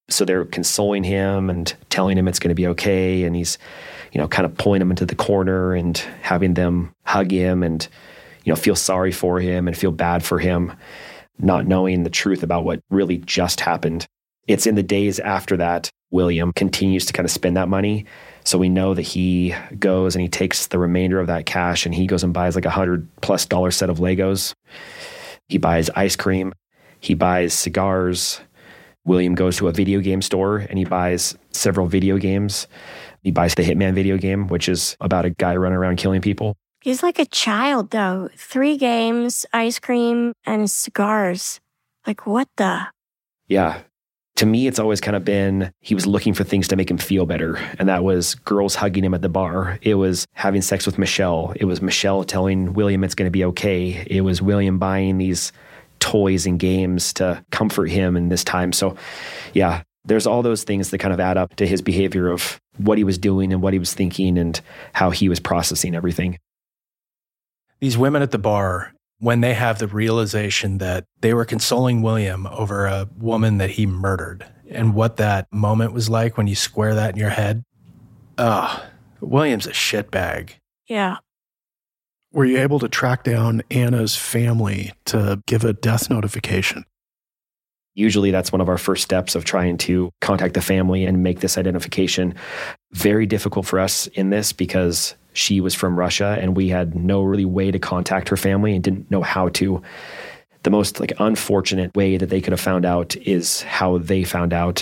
So they're consoling him and telling him it's going to be okay. And he's, you know, kind of pulling him into the corner and having them hug him and, you know, feel sorry for him and feel bad for him, not knowing the truth about what really just happened. It's in the days after that, William continues to kind of spend that money. So we know that he goes and he takes the remainder of that cash and he goes and buys like a hundred plus dollar set of Legos. He buys ice cream. He buys cigars. William goes to a video game store and he buys several video games. He buys the Hitman video game, which is about a guy running around killing people. He's like a child, though. Three games, ice cream, and cigars. Like, what the? Yeah. To me, it's always kind of been, he was looking for things to make him feel better. And that was girls hugging him at the bar. It was having sex with Michelle. It was Michelle telling William it's going to be okay. It was William buying these toys and games to comfort him in this time. So yeah, there's all those things that kind of add up to his behavior of what he was doing and what he was thinking and how he was processing everything. These women at the bar, when they have the realization that they were consoling William over a woman that he murdered and what that moment was like when you square that in your head, ah, oh, William's a shitbag. Yeah. Were you able to track down Anna's family to give a death notification? Usually that's one of our first steps of trying to contact the family and make this identification. Very difficult for us in this because she was from Russia and we had no really way to contact her family and didn't know how to. The most like unfortunate way that they could have found out is how they found out.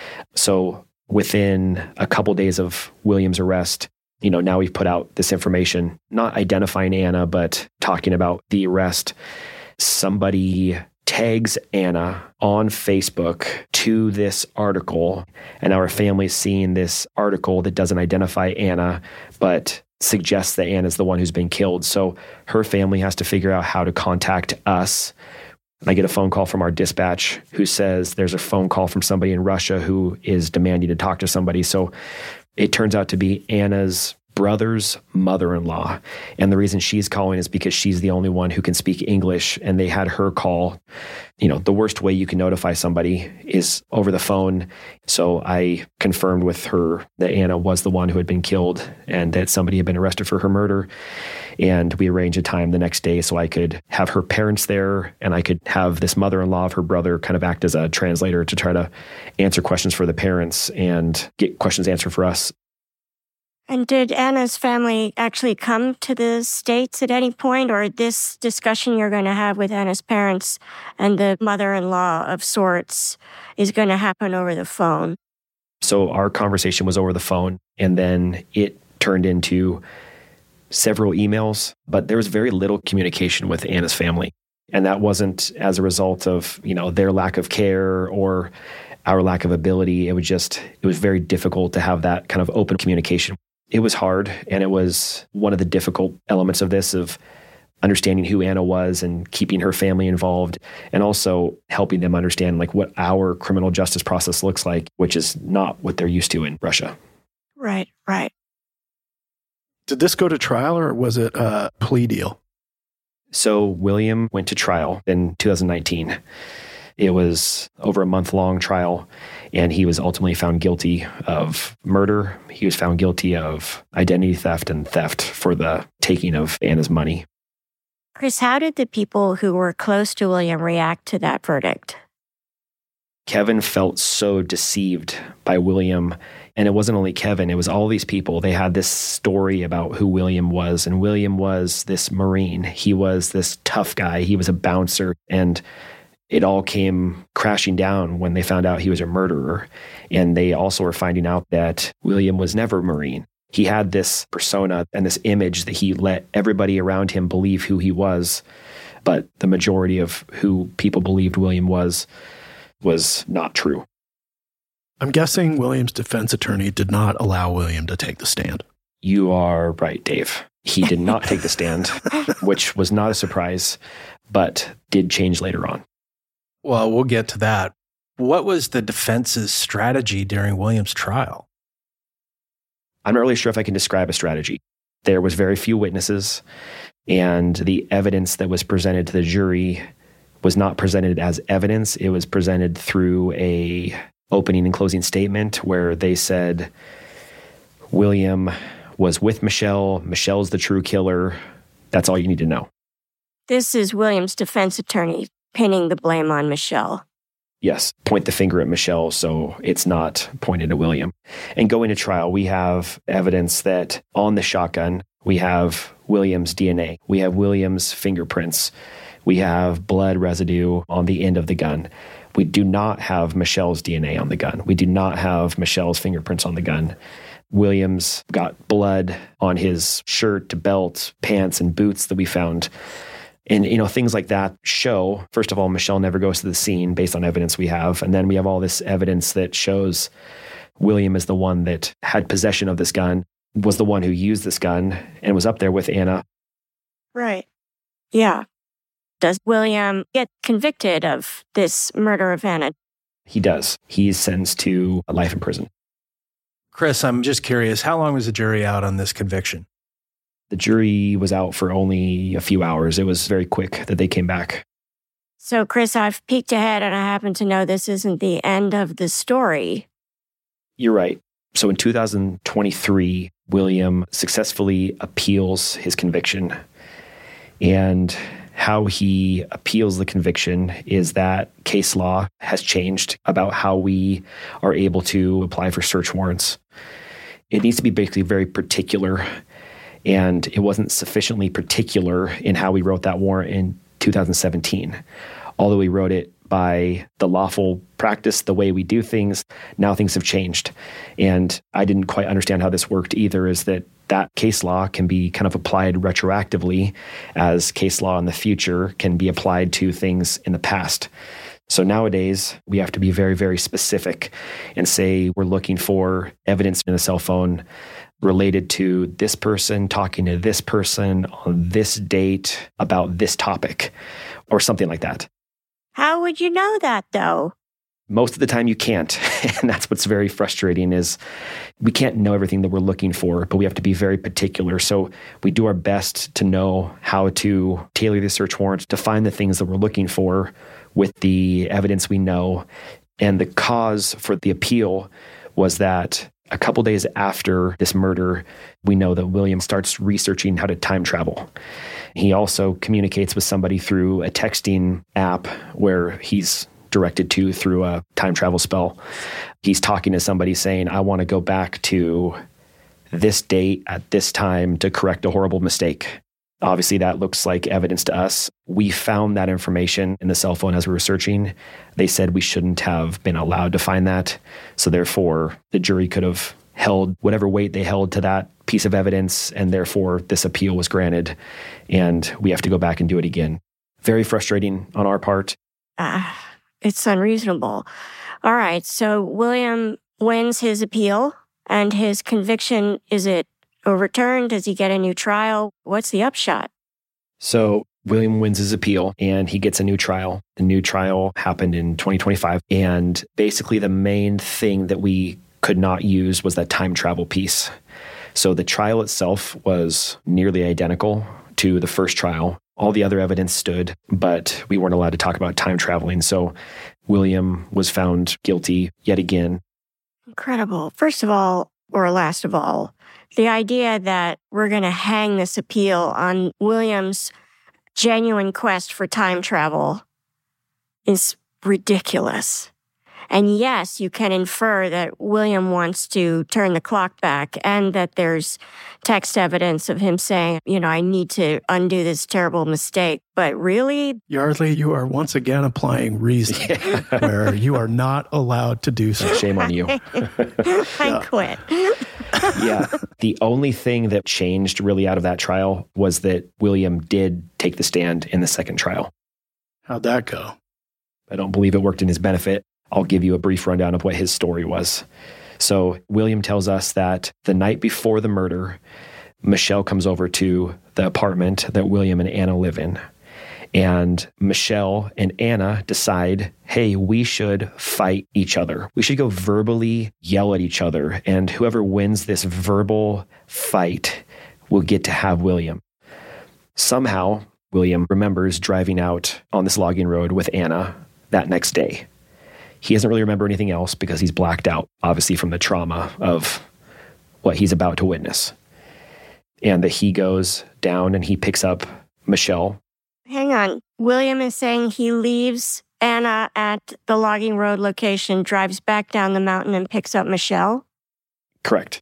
So within a couple days of William's arrest, you know, now we've put out this information, not identifying Anna, but talking about the arrest. Somebody tags Anna on Facebook to this article, and our family's seeing this article that doesn't identify Anna, but suggests that Anna's the one who's been killed. So her family has to figure out how to contact us. I get a phone call from our dispatch who says there's a phone call from somebody in Russia who is demanding to talk to somebody. So it turns out to be Anna's brother's mother-in-law. And the reason she's calling is because she's the only one who can speak English, and they had her call. You know, the worst way you can notify somebody is over the phone. So I confirmed with her that Anna was the one who had been killed and that somebody had been arrested for her murder. And we arranged a time the next day so I could have her parents there and I could have this mother-in-law of her brother kind of act as a translator to try to answer questions for the parents and get questions answered for us. And did Anna's family actually come to the States at any point, or this discussion you're going to have with Anna's parents and the mother-in-law of sorts is going to happen over the phone? So our conversation was over the phone, and then it turned into several emails, but there was very little communication with Anna's family. And that wasn't as a result of, you know, their lack of care or our lack of ability. It was just, it was very difficult to have that kind of open communication. It was hard, and it was one of the difficult elements of this, of understanding who Anna was and keeping her family involved, and also helping them understand like what our criminal justice process looks like, which is not what they're used to in Russia. Right, right. Did this go to trial, or was it a plea deal? So William went to trial in two thousand nineteen. It was over a month-long trial, and he was ultimately found guilty of murder. He was found guilty of identity theft and theft for the taking of Anna's money. Chris, how did the people who were close to William react to that verdict? Kevin felt so deceived by William. And it wasn't only Kevin, it was all these people. They had this story about who William was. And William was this Marine. He was this tough guy. He was a bouncer. And it all came crashing down when they found out he was a murderer. And they also were finding out that William was never a Marine. He had this persona and this image that he let everybody around him believe who he was. But the majority of who people believed William was, was not true. I'm guessing William's defense attorney did not allow William to take the stand. You are right, Dave. He did not take the stand, which was not a surprise, but did change later on. Well, we'll get to that. What was the defense's strategy during William's trial? I'm not really sure if I can describe a strategy. There was very few witnesses, and the evidence that was presented to the jury was not presented as evidence. It was presented through a opening and closing statement where they said William was with Michelle. Michelle's the true killer. That's all you need to know. This is William's defense attorney pinning the blame on Michelle. Yes, point the finger at Michelle so it's not pointed at William. And going to trial, we have evidence that on the shotgun, we have William's D N A. We have William's fingerprints. We have blood residue on the end of the gun. We do not have Michelle's D N A on the gun. We do not have Michelle's fingerprints on the gun. Williams got blood on his shirt, belt, pants, and boots that we found. And, you know, things like that show, first of all, Michelle never goes to the scene based on evidence we have. And then we have all this evidence that shows William is the one that had possession of this gun, was the one who used this gun, and was up there with Anna. Right. Yeah. Does William get convicted of this murder of Anna? He does. He's sentenced to life in prison. Chris, I'm just curious, how long was the jury out on this conviction? The jury was out for only a few hours. It was very quick that they came back. So, Chris, I've peeked ahead and I happen to know this isn't the end of the story. You're right. So in two thousand twenty-three, William successfully appeals his conviction. And how he appeals the conviction is that case law has changed about how we are able to apply for search warrants. It needs to be basically very particular. And it wasn't sufficiently particular in how we wrote that warrant in two thousand seventeen. Although we wrote it by the lawful practice, the way we do things, now things have changed. And I didn't quite understand how this worked either, is that that case law can be kind of applied retroactively as case law in the future can be applied to things in the past. So nowadays, we have to be very, very specific and say we're looking for evidence in a cell phone related to this person talking to this person on this date about this topic or something like that. How would you know that, though? Most of the time you can't. And that's what's very frustrating is we can't know everything that we're looking for, but we have to be very particular. So we do our best to know how to tailor the search warrant to find the things that we're looking for with the evidence we know. And the cause for the appeal was that a couple days after this murder, we know that William starts researching how to time travel. He also communicates with somebody through a texting app where he's directed to through a time travel spell. He's talking to somebody saying, I want to go back to this date at this time to correct a horrible mistake. Obviously, that looks like evidence to us. We found that information in the cell phone as we were searching. They said we shouldn't have been allowed to find that. So therefore, the jury could have held whatever weight they held to that piece of evidence, and therefore this appeal was granted, and we have to go back and do it again. Very frustrating on our part. Ah, it's unreasonable. All right, so William wins his appeal, and his conviction, is it overturned? Does he get a new trial? What's the upshot? So William wins his appeal and he gets a new trial. The new trial happened in twenty twenty-five. And basically the main thing that we could not use was that time travel piece. So the trial itself was nearly identical to the first trial. All the other evidence stood, but we weren't allowed to talk about time traveling. So William was found guilty yet again. Incredible. First of all, or last of all, the idea that we're going to hang this appeal on William's genuine quest for time travel is ridiculous. And yes, you can infer that William wants to turn the clock back and that there's text evidence of him saying, you know, I need to undo this terrible mistake. But really? Yardley, you are once again applying reason yeah. where you are not allowed to do so. Shame on you. I quit. Yeah. The only thing that changed really out of that trial was that William did take the stand in the second trial. How'd that go? I don't believe it worked in his benefit. I'll give you a brief rundown of what his story was. So William tells us that the night before the murder, Michelle comes over to the apartment that William and Anna live in. And Michelle and Anna decide, hey, we should fight each other. We should go verbally yell at each other. And whoever wins this verbal fight will get to have William. Somehow, William remembers driving out on this logging road with Anna that next day. He doesn't really remember anything else because he's blacked out, obviously, from the trauma of what he's about to witness. And that he goes down and he picks up Michelle. Hang on. William is saying he leaves Anna at the logging road location, drives back down the mountain and picks up Michelle? Correct.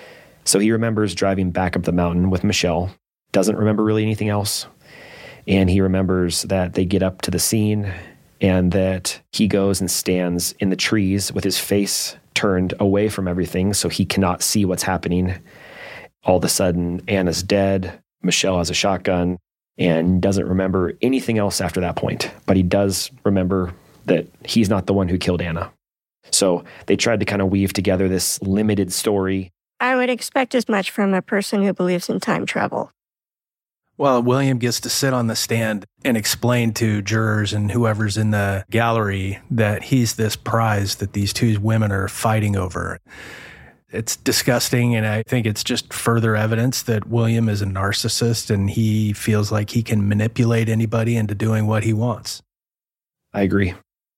So he remembers driving back up the mountain with Michelle, doesn't remember really anything else. And he remembers that they get up to the scene and that he goes and stands in the trees with his face turned away from everything so he cannot see what's happening. All of a sudden, Anna's dead. Michelle has a shotgun and doesn't remember anything else after that point. But he does remember that he's not the one who killed Anna. So they tried to kind of weave together this limited story. I would expect as much from a person who believes in time travel. Well, William gets to sit on the stand and explain to jurors and whoever's in the gallery that he's this prize that these two women are fighting over. It's disgusting, and I think it's just further evidence that William is a narcissist and he feels like he can manipulate anybody into doing what he wants. I agree.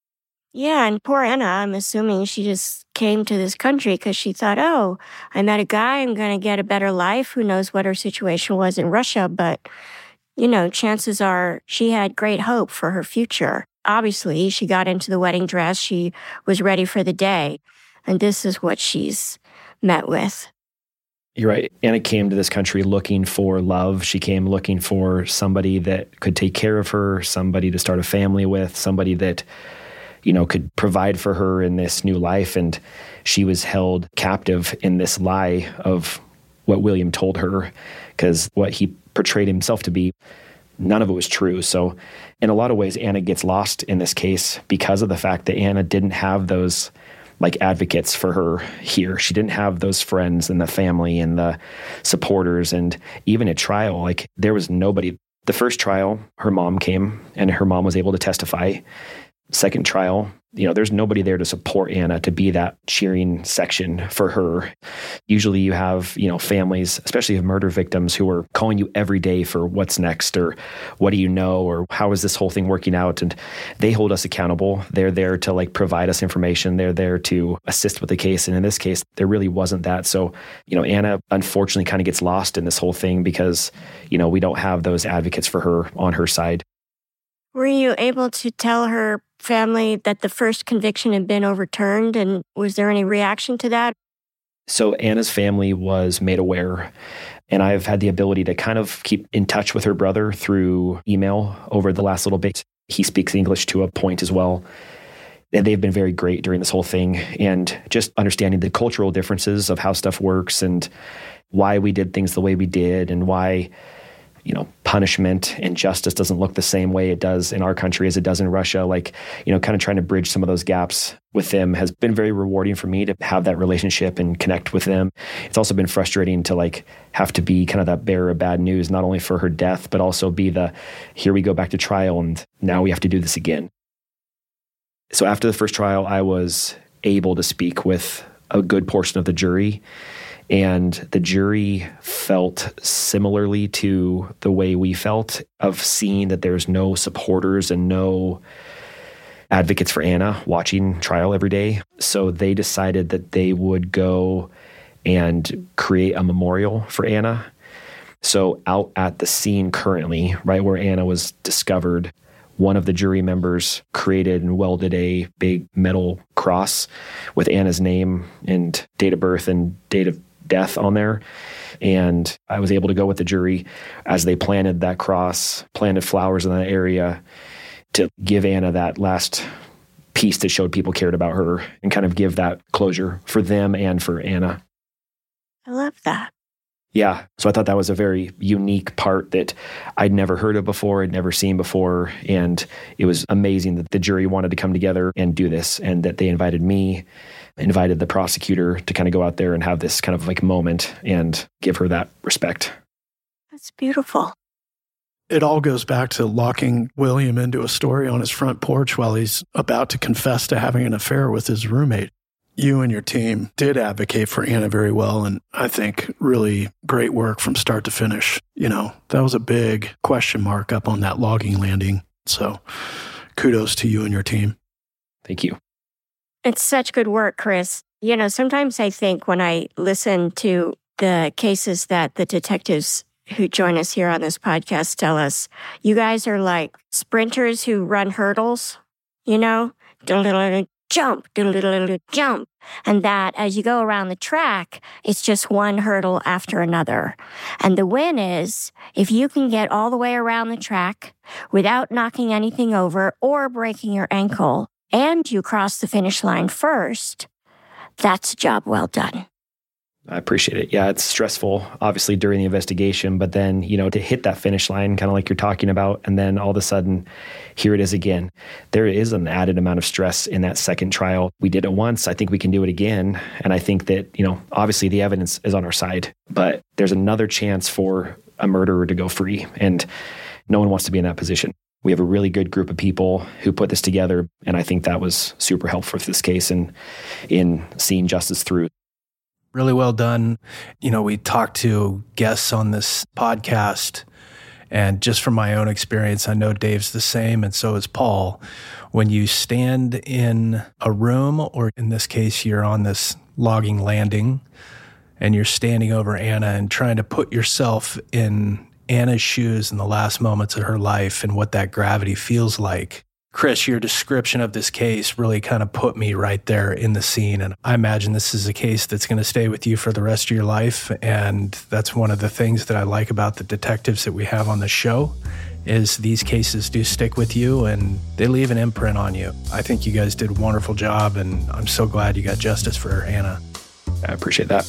Yeah, and poor Anna, I'm assuming she just came to this country because she thought, oh, I met a guy, I'm going to get a better life. Who knows what her situation was in Russia, but, you know, chances are she had great hope for her future. Obviously, she got into the wedding dress. She was ready for the day. And this is what she's met with. You're right. Anna came to this country looking for love. She came looking for somebody that could take care of her, somebody to start a family with, somebody that, you know, could provide for her in this new life. And she was held captive in this lie of what William told her, because what he portrayed himself to be, none of it was true. So in a lot of ways, Anna gets lost in this case because of the fact that Anna didn't have those like advocates for her here. She didn't have those friends and the family and the supporters. And even at trial, like there was nobody. The first trial, her mom came and her mom was able to testify. Second trial, you know, there's nobody there to support Anna, to be that cheering section for her. Usually you have, you know, families, especially of murder victims, who are calling you every day for what's next, or what do you know, or how is this whole thing working out? And they hold us accountable. They're there to like provide us information. They're there to assist with the case. And in this case, there really wasn't that. So, you know, Anna unfortunately kind of gets lost in this whole thing because, you know, we don't have those advocates for her on her side. Were you able to tell her family that the first conviction had been overturned, and was there any reaction to that? So Anna's family was made aware, and I've had the ability to kind of keep in touch with her brother through email over the last little bit. He speaks English to a point as well. And they've been very great during this whole thing, and just understanding the cultural differences of how stuff works and why we did things the way we did, and why, you know, punishment and justice doesn't look the same way it does in our country as it does in Russia. Like, you know, kind of trying to bridge some of those gaps with them has been very rewarding for me to have that relationship and connect with them. It's also been frustrating to like have to be kind of that bearer of bad news, not only for her death, but also be the, here we go back to trial and now we have to do this again. So after the first trial, I was able to speak with a good portion of the jury. And the jury felt similarly to the way we felt, of seeing that there's no supporters and no advocates for Anna watching trial every day. So they decided that they would go and create a memorial for Anna. So out at the scene currently, right where Anna was discovered, one of the jury members created and welded a big metal cross with Anna's name and date of birth and date of death on there. And I was able to go with the jury as they planted that cross, planted flowers in that area to give Anna that last piece that showed people cared about her and kind of give that closure for them and for Anna. I love that. Yeah. So I thought that was a very unique part that I'd never heard of before, I'd never seen before. And it was amazing that the jury wanted to come together and do this, and that they invited me, invited the prosecutor to kind of go out there and have this kind of like moment and give her that respect. That's beautiful. It all goes back to locking William into a story on his front porch while he's about to confess to having an affair with his roommate. You and your team did advocate for Anna very well, and I think really great work from start to finish. You know, that was a big question mark up on that logging landing. So kudos to you and your team. Thank you. It's such good work, Chris. You know, sometimes I think when I listen to the cases that the detectives who join us here on this podcast tell us, you guys are like sprinters who run hurdles, you know, jump, jump. And that as you go around the track, it's just one hurdle after another. And the win is if you can get all the way around the track without knocking anything over or breaking your ankle, and you cross the finish line first, that's a job well done. I appreciate it. Yeah, it's stressful, obviously, during the investigation, but then, you know, to hit that finish line, kind of like you're talking about, and then all of a sudden, here it is again. There is an added amount of stress in that second trial. We did it once. I think we can do it again. And I think that, you know, obviously the evidence is on our side, but there's another chance for a murderer to go free. And no one wants to be in that position. We have a really good group of people who put this together, and I think that was super helpful for this case and in seeing justice through. Really well done. You know, we talked to guests on this podcast, and just from my own experience, I know Dave's the same, and so is Paul. When you stand in a room, or in this case, you're on this logging landing, and you're standing over Anna and trying to put yourself in Anna's shoes in the last moments of her life and what that gravity feels like. Chris, your description of this case really kind of put me right there in the scene. And I imagine this is a case that's going to stay with you for the rest of your life. And that's one of the things that I like about the detectives that we have on the show is these cases do stick with you and they leave an imprint on you. I think you guys did a wonderful job, and I'm so glad you got justice for Anna. I appreciate that.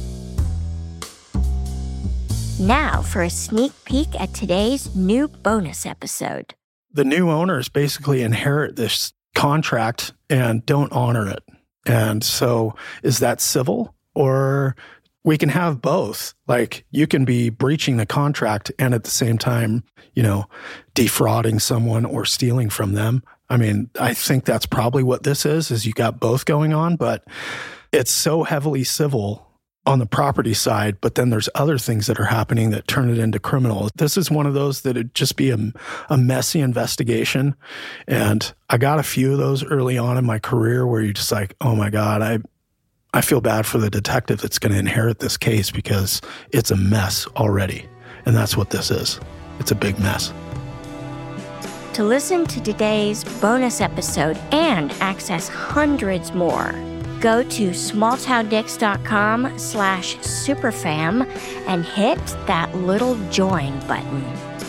Now for a sneak peek at today's new bonus episode. The new owners basically inherit this contract and don't honor it. And so is that civil? Or we can have both. Like you can be breaching the contract and at the same time, you know, defrauding someone or stealing from them. I mean, I think that's probably what this is, is you got both going on, but it's so heavily civil on the property side, but then there's other things that are happening that turn it into criminal. This is one of those that it'd just be a, a messy investigation. And I got a few of those early on in my career where you're just like, oh my God, I I feel bad for the detective that's going to inherit this case because it's a mess already. And that's what this is. It's a big mess. To listen to today's bonus episode and access hundreds more, go to smalltowndicks.com slash superfam and hit that little join button.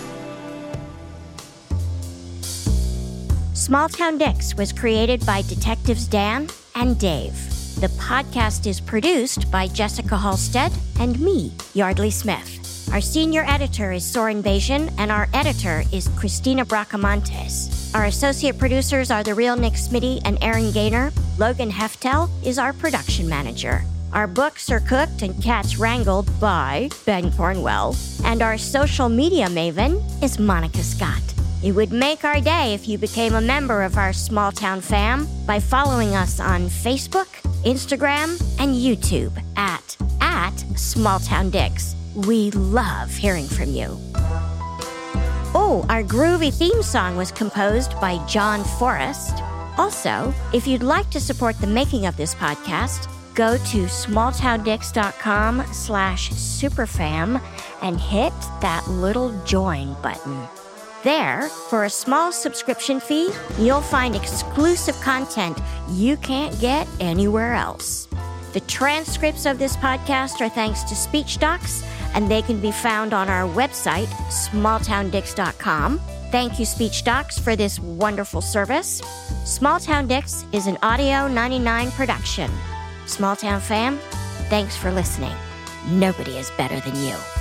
Small Town Dicks was created by Detectives Dan and Dave. The podcast is produced by Jessica Halstead and me, Yardley Smith. Our senior editor is Soren Bajan, and our editor is Christina Bracamontes. Our associate producers are The Real Nick Smitty and Aaron Gaynor. Logan Heftel is our production manager. Our books are cooked and cats wrangled by Ben Cornwell. And our social media maven is Monica Scott. It would make our day if you became a member of our small town fam by following us on Facebook, Instagram, and YouTube at, at Small Town Dicks. We love hearing from you. Oh, our groovy theme song was composed by John Forrest. Also, if you'd like to support the making of this podcast, go to smalltowndicks.com slash superfam and hit that little join button. There, for a small subscription fee, you'll find exclusive content you can't get anywhere else. The transcripts of this podcast are thanks to Speech Docs, and they can be found on our website, small town dicks dot com. Thank you, Speech Docs, for this wonderful service. Small Town Dicks is an Audio ninety-nine production. Small Town fam, thanks for listening. Nobody is better than you.